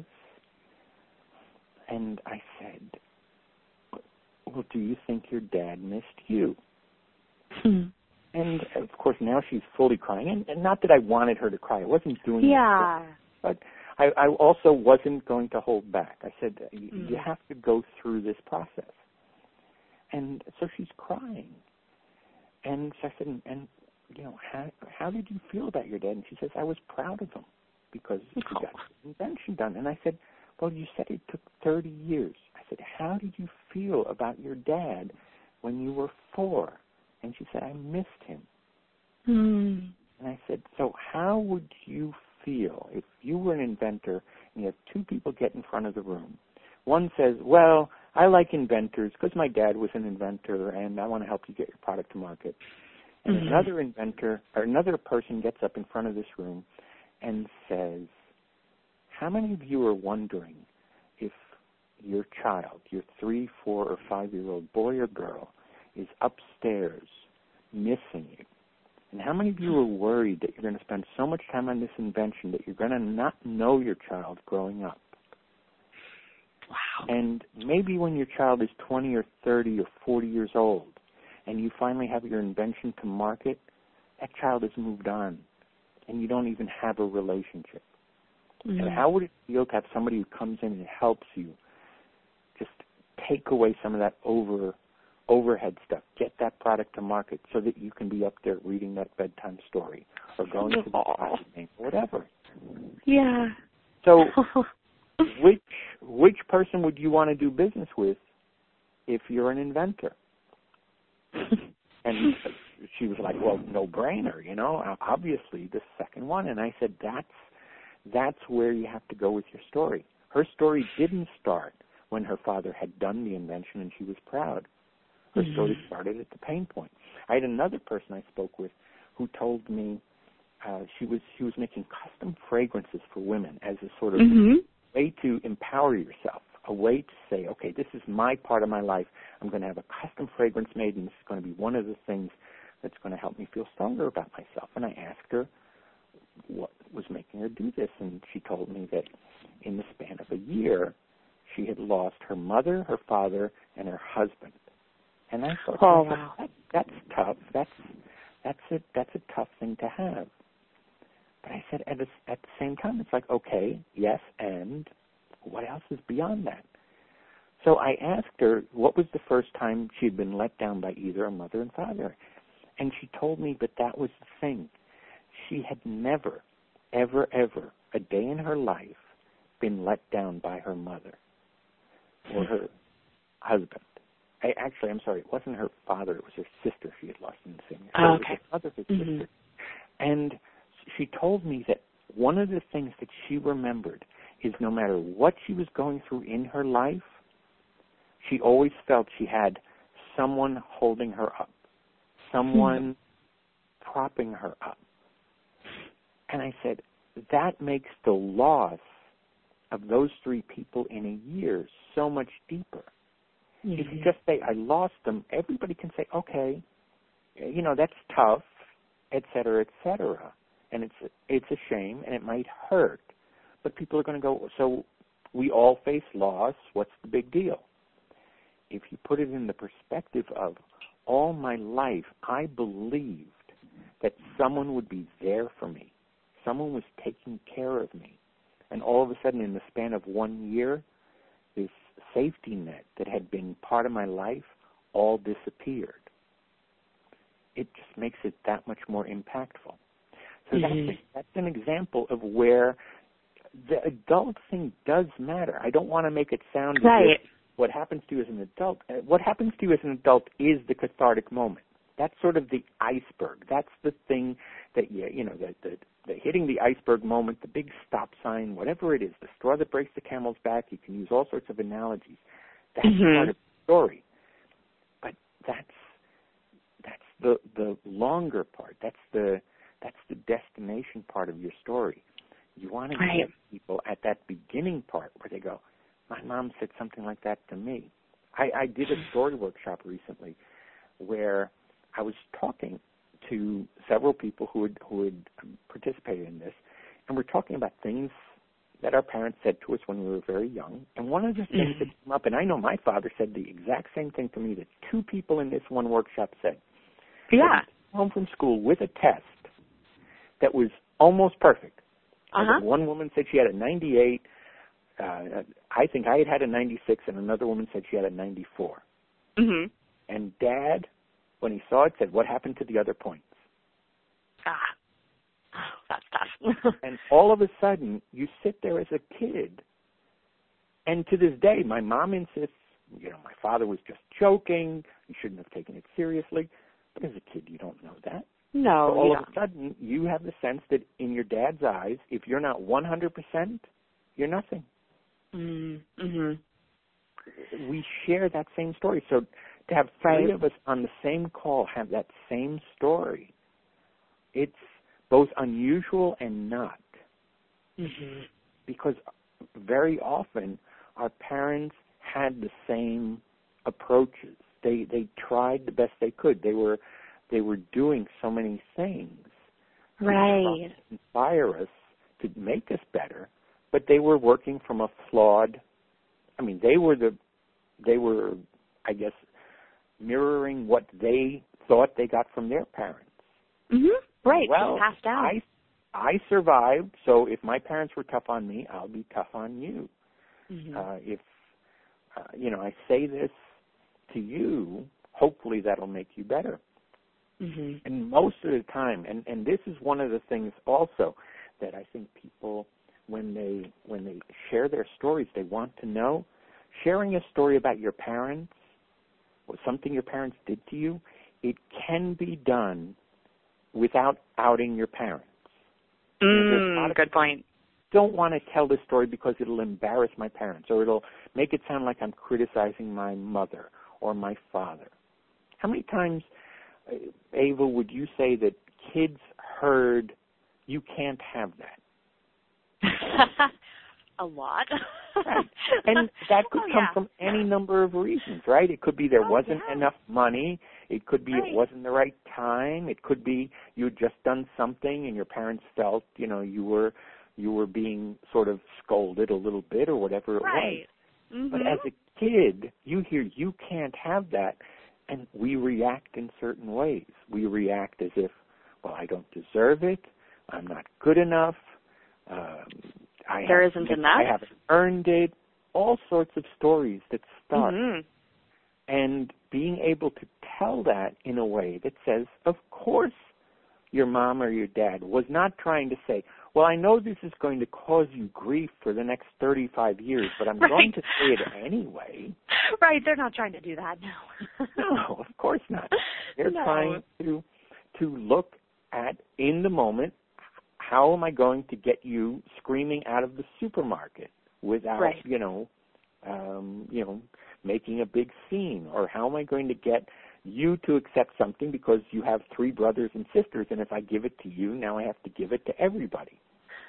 [SPEAKER 2] And I said, well, do you think your dad missed you?
[SPEAKER 3] Hmm.
[SPEAKER 2] And, of course, now she's fully crying. And, and not that I wanted her to cry. I wasn't doing
[SPEAKER 3] Yeah.
[SPEAKER 2] it. But I, I also wasn't going to hold back. I said, you,
[SPEAKER 3] Mm.
[SPEAKER 2] you have to go through this process. And so she's crying. And so I said, and, and you know, how, how did you feel about your dad? And she says, I was proud of him because he
[SPEAKER 3] Oh.
[SPEAKER 2] got his invention done. And I said, well, you said it took thirty years. I said, how did you feel about your dad when you were four? And she said, I missed him.
[SPEAKER 3] Hmm.
[SPEAKER 2] And I said, so how would you feel if you were an inventor and you have two people get in front of the room? One says, well, I like inventors because my dad was an inventor and I want to help you get your product to market. And
[SPEAKER 3] Mm-hmm.
[SPEAKER 2] another inventor or another person gets up in front of this room and says, how many of you are wondering if your child, your three, four, or five-year-old boy or girl, is upstairs missing you? And how many of you are worried that you're going to spend so much time on this invention that you're going to not know your child growing up?
[SPEAKER 3] Wow.
[SPEAKER 2] And maybe when your child is twenty or thirty or forty years old and you finally have your invention to market, that child has moved on and you don't even have a relationship.
[SPEAKER 3] Mm-hmm.
[SPEAKER 2] And how would it feel to have somebody who comes in and helps you just take away some of that over overhead stuff, get that product to market so that you can be up there reading that bedtime story or going to the potty game or whatever.
[SPEAKER 3] Yeah.
[SPEAKER 2] So which which person would you want to do business with if you're an inventor? And she was like, well, no brainer, you know, obviously the second one. And I said, that's that's where you have to go with your story. Her story didn't start when her father had done the invention and she was proud. Her
[SPEAKER 3] Mm-hmm.
[SPEAKER 2] story started at the pain point. I had another person I spoke with who told me uh, she was she was making custom fragrances for women as a sort of
[SPEAKER 3] Mm-hmm.
[SPEAKER 2] way to empower yourself, a way to say, okay, this is my part of my life. I'm going to have a custom fragrance made, and this is going to be one of the things that's going to help me feel stronger about myself. And I asked her what was making her do this, and she told me that in the span of a year, she had lost her mother, her father, and her husband. And I thought,
[SPEAKER 3] oh,
[SPEAKER 2] I
[SPEAKER 3] wow.
[SPEAKER 2] thought that, that's tough. That's that's a that's a tough thing to have. But I said, at, a, at the same time, it's like, okay, yes, and what else is beyond that? So I asked her what was the first time she had been let down by either her mother and father. And she told me that that was the thing. She had never, ever, ever, a day in her life, been let down by her mother or her husband. I, actually, I'm sorry, it wasn't her father, it was her sister she had lost in the same year. So
[SPEAKER 3] oh,
[SPEAKER 2] it was
[SPEAKER 3] okay.
[SPEAKER 2] her mother, her
[SPEAKER 3] Mm-hmm.
[SPEAKER 2] sister. And she told me that one of the things that she remembered is no matter what she was going through in her life, she always felt she had someone holding her up, someone mm-hmm. propping her up. And I said, that makes the loss of those three people in a year so much deeper. Mm-hmm. If you just say, I lost them, everybody can say, okay, you know, that's tough, et cetera, et cetera. And it's, it's a shame, and it might hurt. But people are going to go, so we all face loss, what's the big deal? If you put it in the perspective of all my life, I believed that someone would be there for me. Someone was taking care of me. And all of a sudden, in the span of one year, this safety net that had been part of my life all disappeared. It just makes it that much more impactful. So mm-hmm. that's, that's an example of where the adult thing does matter. I don't want to make it sound
[SPEAKER 3] right.
[SPEAKER 2] as if what happens to you as an adult, what happens to you as an adult is the cathartic moment. That's sort of the iceberg. That's the thing that, you, you know, the, the, the hitting the iceberg moment, the big stop sign, whatever it is, the straw that breaks the camel's back. You can use all sorts of analogies. That's mm-hmm. part of the story. But that's that's the the longer part. That's the that's the destination part of your story. You want to
[SPEAKER 3] right.
[SPEAKER 2] get people at that beginning part where they go, my mom said something like that to me. I, I did a story workshop recently where I was talking to several people who had, who had participated in this, and we're talking about things that our parents said to us when we were very young. And one of the things mm-hmm. that came up, and I know my father said the exact same thing to me that two people in this one workshop said.
[SPEAKER 3] Yeah.
[SPEAKER 2] Home from school with a test that was almost perfect.
[SPEAKER 3] Uh-huh.
[SPEAKER 2] One woman said she had a ninety-eight. Uh, I think I had had a ninety-six, and another woman said she had a ninety-four.
[SPEAKER 3] Mm-hmm.
[SPEAKER 2] And Dad, when he saw it, said, what happened to the other points?
[SPEAKER 3] Ah, oh, that's tough.
[SPEAKER 2] And all of a sudden, you sit there as a kid, and to this day, my mom insists, you know, my father was just joking, you shouldn't have taken it seriously, but as a kid, you don't know that.
[SPEAKER 3] No,
[SPEAKER 2] so all
[SPEAKER 3] you
[SPEAKER 2] of
[SPEAKER 3] don't.
[SPEAKER 2] a sudden, you have the sense that in your dad's eyes, if you're not one hundred percent, you're nothing.
[SPEAKER 3] Mm-hmm.
[SPEAKER 2] We share that same story. So to have three right. of us on the same call have that same story, it's both unusual and not.
[SPEAKER 3] Mm-hmm.
[SPEAKER 2] Because very often our parents had the same approaches. They they tried the best they could. They were they were doing so many things
[SPEAKER 3] right.
[SPEAKER 2] to inspire us to make us better, but they were working from a flawed. I mean, they were the they were, I guess, mirroring what they thought they got from their parents.
[SPEAKER 3] Mm-hmm. Right.
[SPEAKER 2] Well,
[SPEAKER 3] passed down.
[SPEAKER 2] I I survived, so if my parents were tough on me, I'll be tough on you.
[SPEAKER 3] Mm-hmm.
[SPEAKER 2] Uh, if uh, you know, I say this to you, hopefully that'll make you better.
[SPEAKER 3] Mm-hmm.
[SPEAKER 2] And most of the time, and, and this is one of the things also that I think people, when they when they share their stories, they want to know. Sharing a story about your parents or something your parents did to you, it can be done without outing your parents.
[SPEAKER 3] Mm, good point.
[SPEAKER 2] Don't want to tell this story because it'll embarrass my parents or it'll make it sound like I'm criticizing my mother or my father. How many times, Ava, would you say that kids heard, you can't have that?
[SPEAKER 3] A lot.
[SPEAKER 2] Right. And that could
[SPEAKER 3] oh,
[SPEAKER 2] come
[SPEAKER 3] yeah.
[SPEAKER 2] from any number of reasons, right? It could be there
[SPEAKER 3] oh,
[SPEAKER 2] wasn't
[SPEAKER 3] yeah.
[SPEAKER 2] enough money. It could be
[SPEAKER 3] right.
[SPEAKER 2] it wasn't the right time. It could be you had just done something and your parents felt, you know, you were you were being sort of scolded a little bit or whatever it
[SPEAKER 3] right.
[SPEAKER 2] was.
[SPEAKER 3] Mm-hmm.
[SPEAKER 2] But as a kid, you hear you can't have that, and we react in certain ways. We react as if, well, I don't deserve it. I'm not good enough. Um, I
[SPEAKER 3] there
[SPEAKER 2] have,
[SPEAKER 3] isn't enough.
[SPEAKER 2] I haven't earned it. All sorts of stories that start.
[SPEAKER 3] Mm-hmm.
[SPEAKER 2] And being able to tell that in a way that says, of course your mom or your dad was not trying to say, well, I know this is going to cause you grief for the next thirty-five years, but I'm
[SPEAKER 3] right.
[SPEAKER 2] going to say it anyway.
[SPEAKER 3] Right, they're not trying to do that, no.
[SPEAKER 2] No, of course not. They're
[SPEAKER 3] no.
[SPEAKER 2] trying to to look at, in the moment, how am I going to get you screaming out of the supermarket without,
[SPEAKER 3] right.
[SPEAKER 2] you know, um, you know, making a big scene, or how am I going to get you to accept something because you have three brothers and sisters, and if I give it to you, now I have to give it to everybody.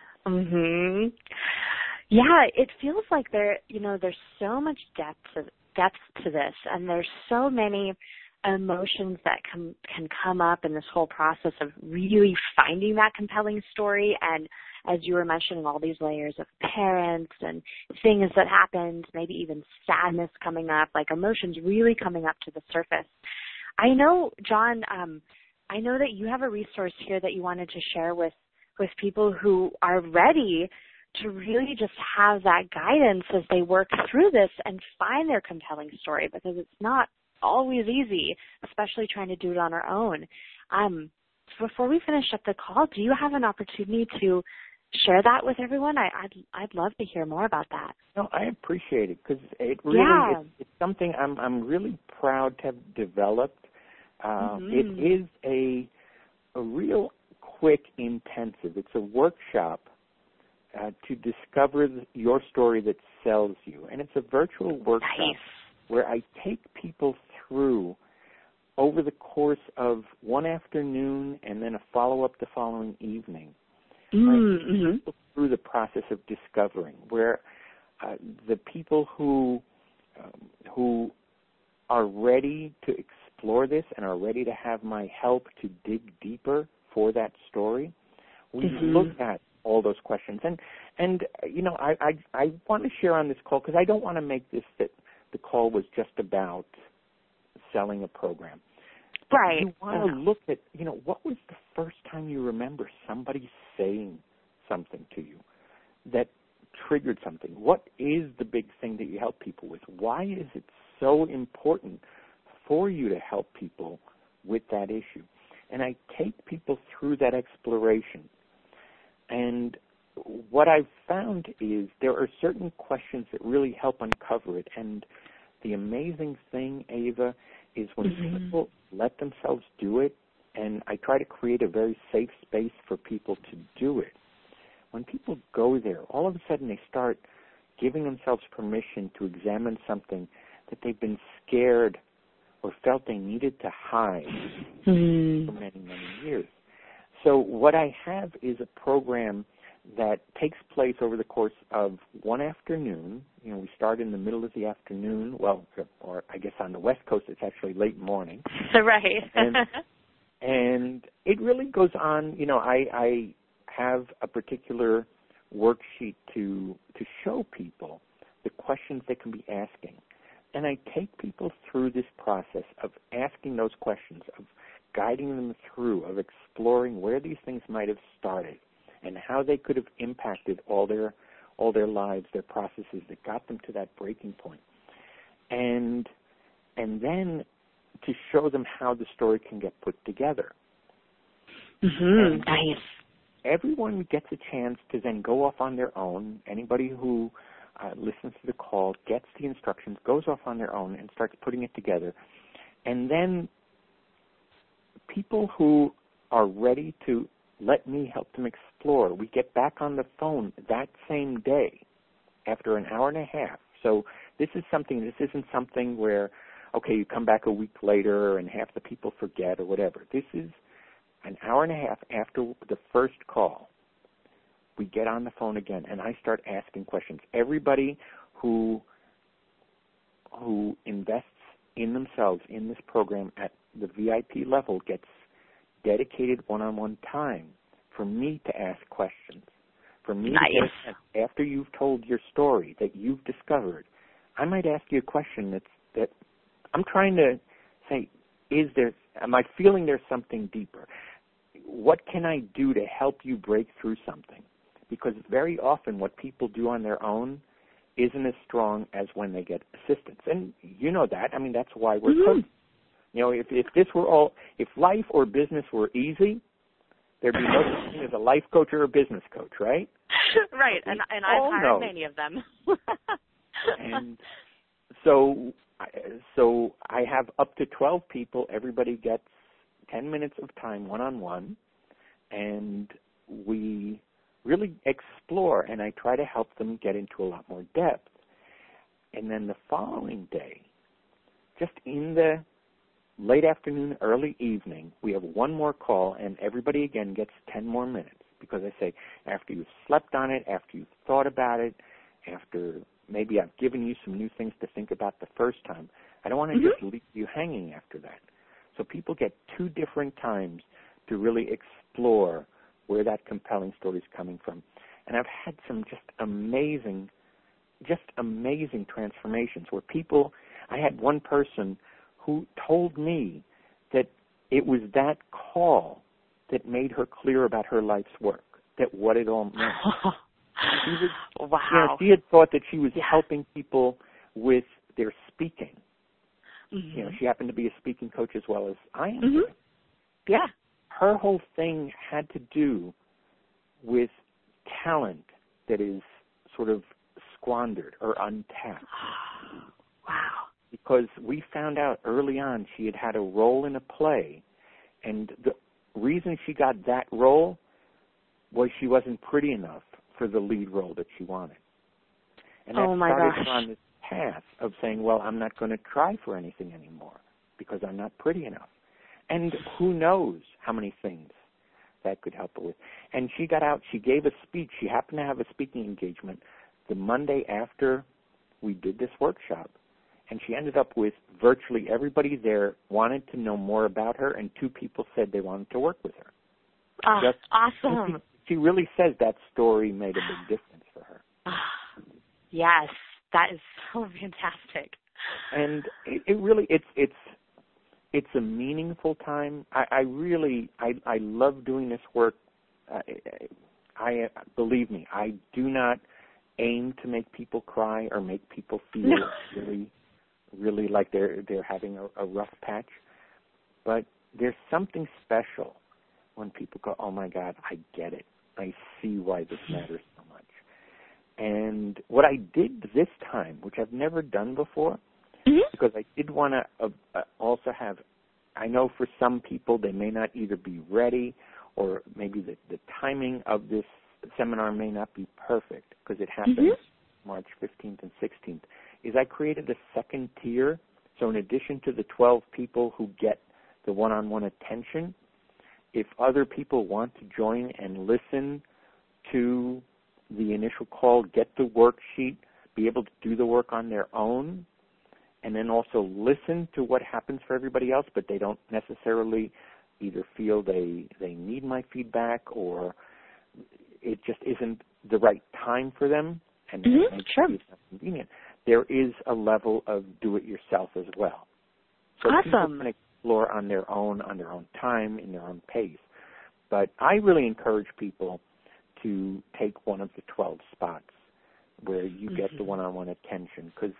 [SPEAKER 3] Mhm. Yeah, it feels like there, you know, there's so much depth to, depth to this, and there's so many emotions that can can come up in this whole process of really finding that compelling story. And as you were mentioning, all these layers of parents and things that happened, maybe even sadness coming up, like emotions really coming up to the surface. I know, John, um, I know that you have a resource here that you wanted to share with, with people who are ready to really just have that guidance as they work through this and find their compelling story, because it's not always easy, especially trying to do it on our own. Um, so before we finish up the call, do you have an opportunity to share that with everyone? I, I'd I'd love to hear more about that.
[SPEAKER 2] No, I appreciate it, because it really
[SPEAKER 3] yeah.
[SPEAKER 2] it's, it's something I'm I'm really proud to have developed. Uh,
[SPEAKER 3] mm-hmm.
[SPEAKER 2] It is a a real quick intensive. It's a workshop uh, to discover the, your story that sells you, and it's a virtual workshop
[SPEAKER 3] nice.
[SPEAKER 2] where I take people through over the course of one afternoon and then a follow-up the following evening.
[SPEAKER 3] Mm-hmm.
[SPEAKER 2] Right? Through the process of discovering, where uh, the people who um, who are ready to explore this and are ready to have my help to dig deeper for that story, we
[SPEAKER 3] mm-hmm.
[SPEAKER 2] look at all those questions. And, and you know, I, I, I want to share on this call, because I don't want to make this that the call was just about selling a program.
[SPEAKER 3] Right.
[SPEAKER 2] You want to look at, you know, what was the first time you remember somebody saying something to you that triggered something? What is the big thing that you help people with? Why is it so important for you to help people with that issue? And I take people through that exploration. And what I've found is there are certain questions that really help uncover it. And the amazing thing, Ava, is when mm-hmm. people let themselves do it, and I try to create a very safe space for people to do it. When people go there, all of a sudden they start giving themselves permission to examine something that they've been scared or felt they needed to hide mm. for many, many years. So what I have is a program that takes place over the course of one afternoon. You know, we start in the middle of the afternoon. Well, or I guess on the West Coast it's actually late morning.
[SPEAKER 3] Right.
[SPEAKER 2] and, and it really goes on. You know, I, I have a particular worksheet to to show people the questions they can be asking. And I take people through this process of asking those questions, of guiding them through, of exploring where these things might have started and how they could have impacted all their all their lives, their processes that got them to that breaking point. And and then to show them how the story can get put together.
[SPEAKER 3] Mm-hmm. Nice.
[SPEAKER 2] Everyone gets a chance to then go off on their own. Anybody who uh, listens to the call gets the instructions, goes off on their own, and starts putting it together. And then people who are ready to let me help them explore, we get back on the phone that same day after an hour and a half. So this is something, this isn't something where, okay, you come back a week later and half the people forget or whatever. This is an hour and a half after the first call. We get on the phone again, and I start asking questions. Everybody who who invests in themselves in this program at the V I P level gets dedicated one-on-one time for me to ask questions. For me
[SPEAKER 3] nice.
[SPEAKER 2] to get, after you've told your story that you've discovered, I might ask you a question that's, that I'm trying to say, is there, am I feeling there's something deeper? What can I do to help you break through something? Because very often what people do on their own isn't as strong as when they get assistance. And you know that. I mean, that's why we're
[SPEAKER 3] mm-hmm.
[SPEAKER 2] coaching. You know, if, if this were all, if life or business were easy, There'd be no such thing as a life coach or a business coach, right?
[SPEAKER 3] Right, and and I've hired
[SPEAKER 2] know.
[SPEAKER 3] many of them.
[SPEAKER 2] And so, so I have up to twelve people. Everybody gets ten minutes of time one-on-one, and we really explore, and I try to help them get into a lot more depth. And then the following day, just in the late afternoon, early evening, we have one more call, and everybody again gets ten more minutes, because I say, after you've slept on it, after you've thought about it, after maybe I've given you some new things to think about the first time, I don't want to mm-hmm. just leave you hanging after that. So people get two different times to really explore where that compelling story is coming from. And I've had some just amazing, just amazing transformations where people, I had one person who told me that it was that call that made her clear about her life's work, that what it all meant. She was,
[SPEAKER 3] wow.
[SPEAKER 2] You know, she had thought that she was yeah. helping people with their speaking. Mm-hmm. You know, she happened to be a speaking coach as well as I am.
[SPEAKER 3] Mm-hmm. Yeah.
[SPEAKER 2] Her whole thing had to do with talent that is sort of squandered or untapped.
[SPEAKER 3] Wow.
[SPEAKER 2] Because we found out early on she had had a role in a play, and the reason she got that role was she wasn't pretty enough for the lead role that she wanted. And that
[SPEAKER 3] oh my
[SPEAKER 2] started
[SPEAKER 3] gosh.
[SPEAKER 2] her on this path of saying, well, I'm not going to try for anything anymore because I'm not pretty enough. And who knows how many things that could help her with. And she got out, she gave a speech. She happened to have a speaking engagement the Monday after we did this workshop. And she ended up with virtually everybody there wanted to know more about her, and two people said they wanted to work with her.
[SPEAKER 3] Oh, Just, awesome.
[SPEAKER 2] She, she really says that story made a big difference for her.
[SPEAKER 3] Yes, that is so fantastic.
[SPEAKER 2] And it, it really, it's it's it's a meaningful time. I, I really, I, I love doing this work. I, I believe me, I do not aim to make people cry or make people feel no. really. really like they're they're having a, a rough patch. But there's something special when people go, oh, my God, I get it. I see why this matters so much. And what I did this time, which I've never done before, mm-hmm. because I did want to uh, uh, also have, I know for some people they may not either be ready or maybe the, the timing of this seminar may not be perfect because it happens mm-hmm. March fifteenth and sixteenth. Is I created a second tier. So in addition to the twelve people who get the one-on-one attention, if other people want to join and listen to the initial call, get the worksheet, be able to do the work on their own, and then also listen to what happens for everybody else, but they don't necessarily either feel they, they need my feedback or it just isn't the right time for them, and
[SPEAKER 3] mm-hmm.
[SPEAKER 2] it
[SPEAKER 3] sure.
[SPEAKER 2] it's not convenient. There is a level of do-it-yourself as well. So
[SPEAKER 3] awesome.
[SPEAKER 2] People can explore on their own, on their own time, in their own pace. But I really encourage people to take one of the twelve spots where you mm-hmm. get the one-on-one attention, because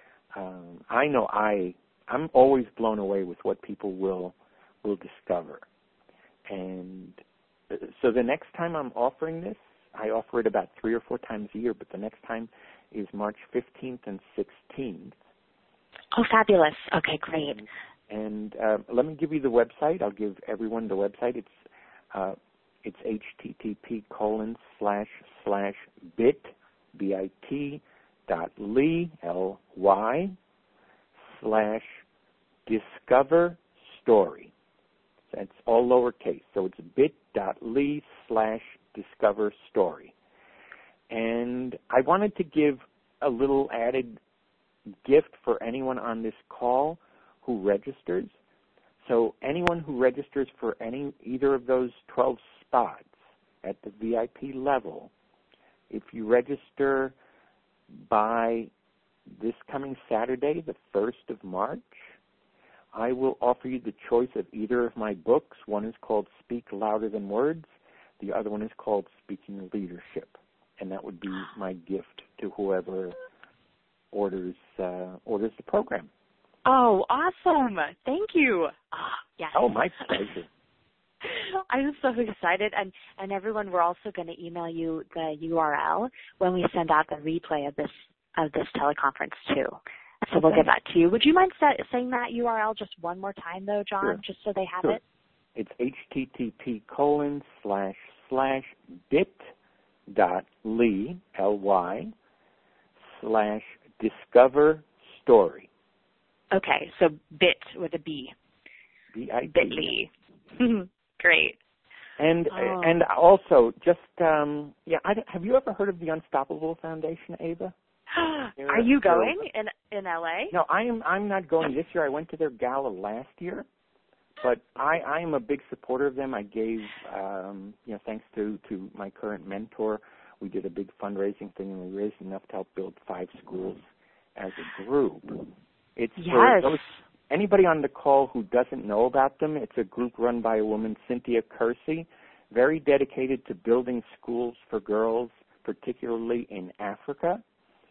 [SPEAKER 2] um, I know I, I'm always blown away with what people will will discover. And so the next time I'm offering this, I offer it about three or four times a year, but the next time is March fifteenth and sixteenth.
[SPEAKER 3] Oh, fabulous. Okay, great.
[SPEAKER 2] And, and uh, let me give you the website. I'll give everyone the website. It's uh, it's http colon slash slash bit, B-I-T dot ly, L-Y, slash discover story. That's all lowercase. So it's bit.ly slash discover story. And I wanted to give a little added gift for anyone on this call who registers. So anyone who registers for any either of those twelve spots at the V I P level, if you register by this coming Saturday, the first of March, I will offer you the choice of either of my books. One is called Speak Louder Than Words. The other one is called Speaking Leadership. And that would be my gift to whoever orders uh, orders the program.
[SPEAKER 3] Oh, awesome. Thank you. Oh, yes.
[SPEAKER 2] Oh, my pleasure.
[SPEAKER 3] I'm so excited, and and everyone, we're also going to email you the U R L when we send out the replay of this of this teleconference too. So okay. We'll get that to you. Would you mind sa- saying that U R L just one more time, though, John,
[SPEAKER 2] sure.
[SPEAKER 3] just so they have
[SPEAKER 2] sure.
[SPEAKER 3] it?
[SPEAKER 2] It's http colon slash slash bit dot ly l y slash discover story.
[SPEAKER 3] Okay, so bit with a B.
[SPEAKER 2] B I T.
[SPEAKER 3] Bitly. Great.
[SPEAKER 2] And
[SPEAKER 3] oh.
[SPEAKER 2] and also just um, yeah, I, have you ever heard of the Unstoppable Foundation, Ava?
[SPEAKER 3] Are you going in in L A?
[SPEAKER 2] No, I am. I'm not going this year. I went to their gala last year, but I I am a big supporter of them. I gave um, you know thanks to to my current mentor, we did a big fundraising thing and we raised enough to help build five schools as a group. It's
[SPEAKER 3] yes.
[SPEAKER 2] for those, anybody on the call who doesn't know about them. It's a group run by a woman, Cynthia Kersey, very dedicated to building schools for girls, particularly in Africa.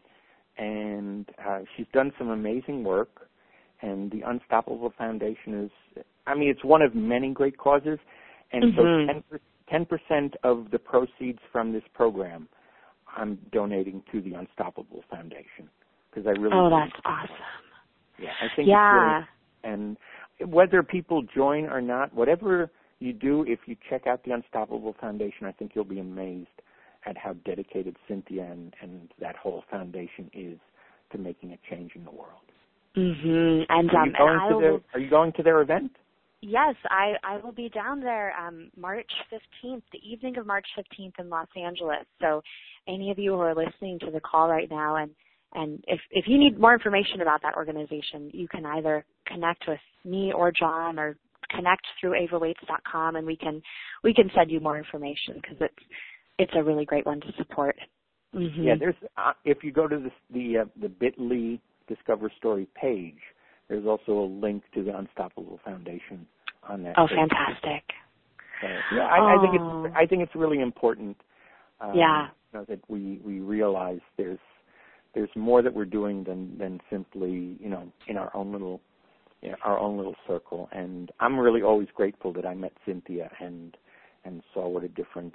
[SPEAKER 2] And uh, she's done some amazing work, and the Unstoppable Foundation is, I mean, it's one of many great causes, and
[SPEAKER 3] mm-hmm.
[SPEAKER 2] so ten percent of the proceeds from this program I'm donating to the Unstoppable Foundation, because I really
[SPEAKER 3] Oh, that's awesome.
[SPEAKER 2] Yeah, I think
[SPEAKER 3] yeah.
[SPEAKER 2] it's really, and whether people join or not, whatever you do, if you check out the Unstoppable Foundation, I think you'll be amazed at how dedicated Cynthia and, and that whole foundation is to making a change in the world.
[SPEAKER 3] Mm-hmm. And,
[SPEAKER 2] are,
[SPEAKER 3] um,
[SPEAKER 2] you going
[SPEAKER 3] and I
[SPEAKER 2] to
[SPEAKER 3] will,
[SPEAKER 2] their, are you going to their event?
[SPEAKER 3] Yes, I, I will be down there um, March fifteenth, the evening of March fifteenth in Los Angeles. So any of you who are listening to the call right now, and, and if, if you need more information about that organization, you can either connect with me or John, or connect through ava waits dot com, and we can we can send you more information, because it's it's a really great one to support. Mm-hmm.
[SPEAKER 2] Yeah, there's uh, if you go to the the, uh, the bit dot ly Discover Story page, there's also a link to the Unstoppable Foundation on that.
[SPEAKER 3] Oh,
[SPEAKER 2] page.
[SPEAKER 3] fantastic!
[SPEAKER 2] So, yeah, I,
[SPEAKER 3] oh.
[SPEAKER 2] I think it's I think it's really important. Um,
[SPEAKER 3] yeah,
[SPEAKER 2] you know, that we, we realize there's there's more that we're doing than, than simply you know in our own little you know, our own little circle. And I'm really always grateful that I met Cynthia and and saw what a difference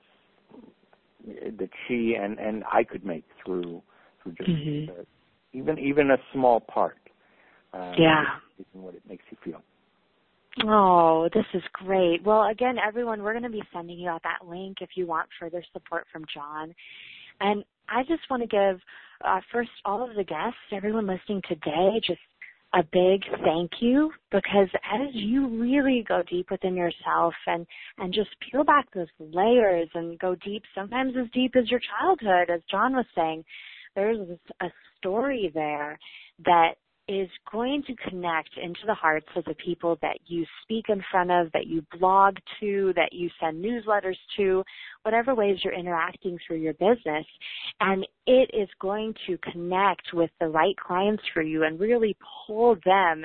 [SPEAKER 2] that she and, and I could make through through just
[SPEAKER 3] mm-hmm.
[SPEAKER 2] uh, even even a small part. Uh,
[SPEAKER 3] yeah.
[SPEAKER 2] What it makes you feel.
[SPEAKER 3] Oh, this is great. Well, again, everyone, we're going to be sending you out that link if you want further support from John. And I just want to give, uh, first, all of the guests, everyone listening today, just a big thank you, because as you really go deep within yourself and, and just peel back those layers and go deep, sometimes as deep as your childhood, as John was saying, there's a story there that is going to connect into the hearts of the people that you speak in front of, that you blog to, that you send newsletters to, whatever ways you're interacting through your business. And it is going to connect with the right clients for you and really pull them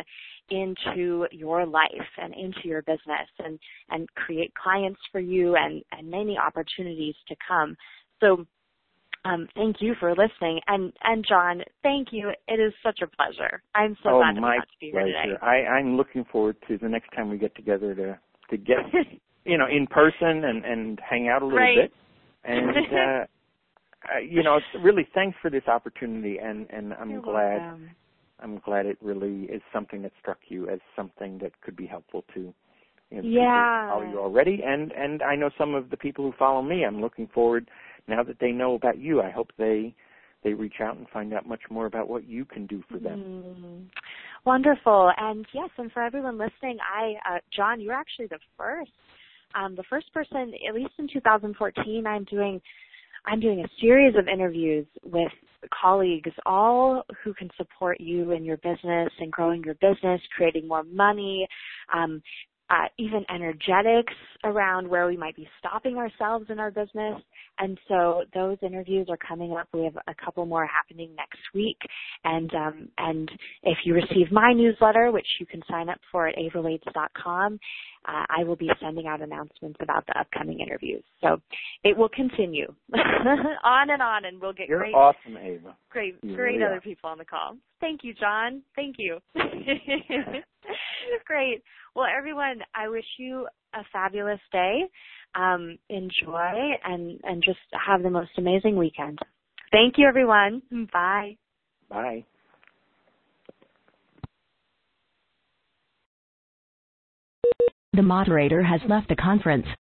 [SPEAKER 3] into your life and into your business, and, and create clients for you and, and many opportunities to come. So Um, thank you for listening. And, and John, thank you. It is such a pleasure. I'm so
[SPEAKER 2] oh,
[SPEAKER 3] glad to
[SPEAKER 2] my
[SPEAKER 3] to be here
[SPEAKER 2] pleasure.
[SPEAKER 3] today.
[SPEAKER 2] I, I'm looking forward to the next time we get together to, to get, you know, in person and, and hang out a little
[SPEAKER 3] right.
[SPEAKER 2] bit. And, uh, uh, you know, it's really thanks for this opportunity. And, and I'm
[SPEAKER 3] You're
[SPEAKER 2] glad,
[SPEAKER 3] welcome.
[SPEAKER 2] I'm glad it really is something that struck you as something that could be helpful to, you know,
[SPEAKER 3] yeah.
[SPEAKER 2] people who follow you already. And, and I know some of the people who follow me. I'm looking forward. Now that they know about you, I hope they they reach out and find out much more about what you can do for them.
[SPEAKER 3] Mm. Wonderful. And yes, and for everyone listening, I, uh, John, you're actually the first, um, the first person, at least in two thousand fourteen, I'm doing, I'm doing a series of interviews with colleagues, all who can support you in your business and growing your business, creating more money, um, Uh, even energetics around where we might be stopping ourselves in our business. And so those interviews are coming up. We have a couple more happening next week. And um, and if you receive my newsletter, which you can sign up for at ava waits dot com, uh, I will be sending out announcements about the upcoming interviews. So it will continue on and on, and we'll get
[SPEAKER 2] You're
[SPEAKER 3] great,
[SPEAKER 2] awesome, Ava.
[SPEAKER 3] great,
[SPEAKER 2] You
[SPEAKER 3] great
[SPEAKER 2] really
[SPEAKER 3] other
[SPEAKER 2] are.
[SPEAKER 3] people on the call. Thank you, John. Thank you. Great. Well, everyone, I wish you a fabulous day. Um, enjoy and, and just have the most amazing weekend. Thank you, everyone. Bye.
[SPEAKER 2] Bye.
[SPEAKER 4] The moderator has left the conference.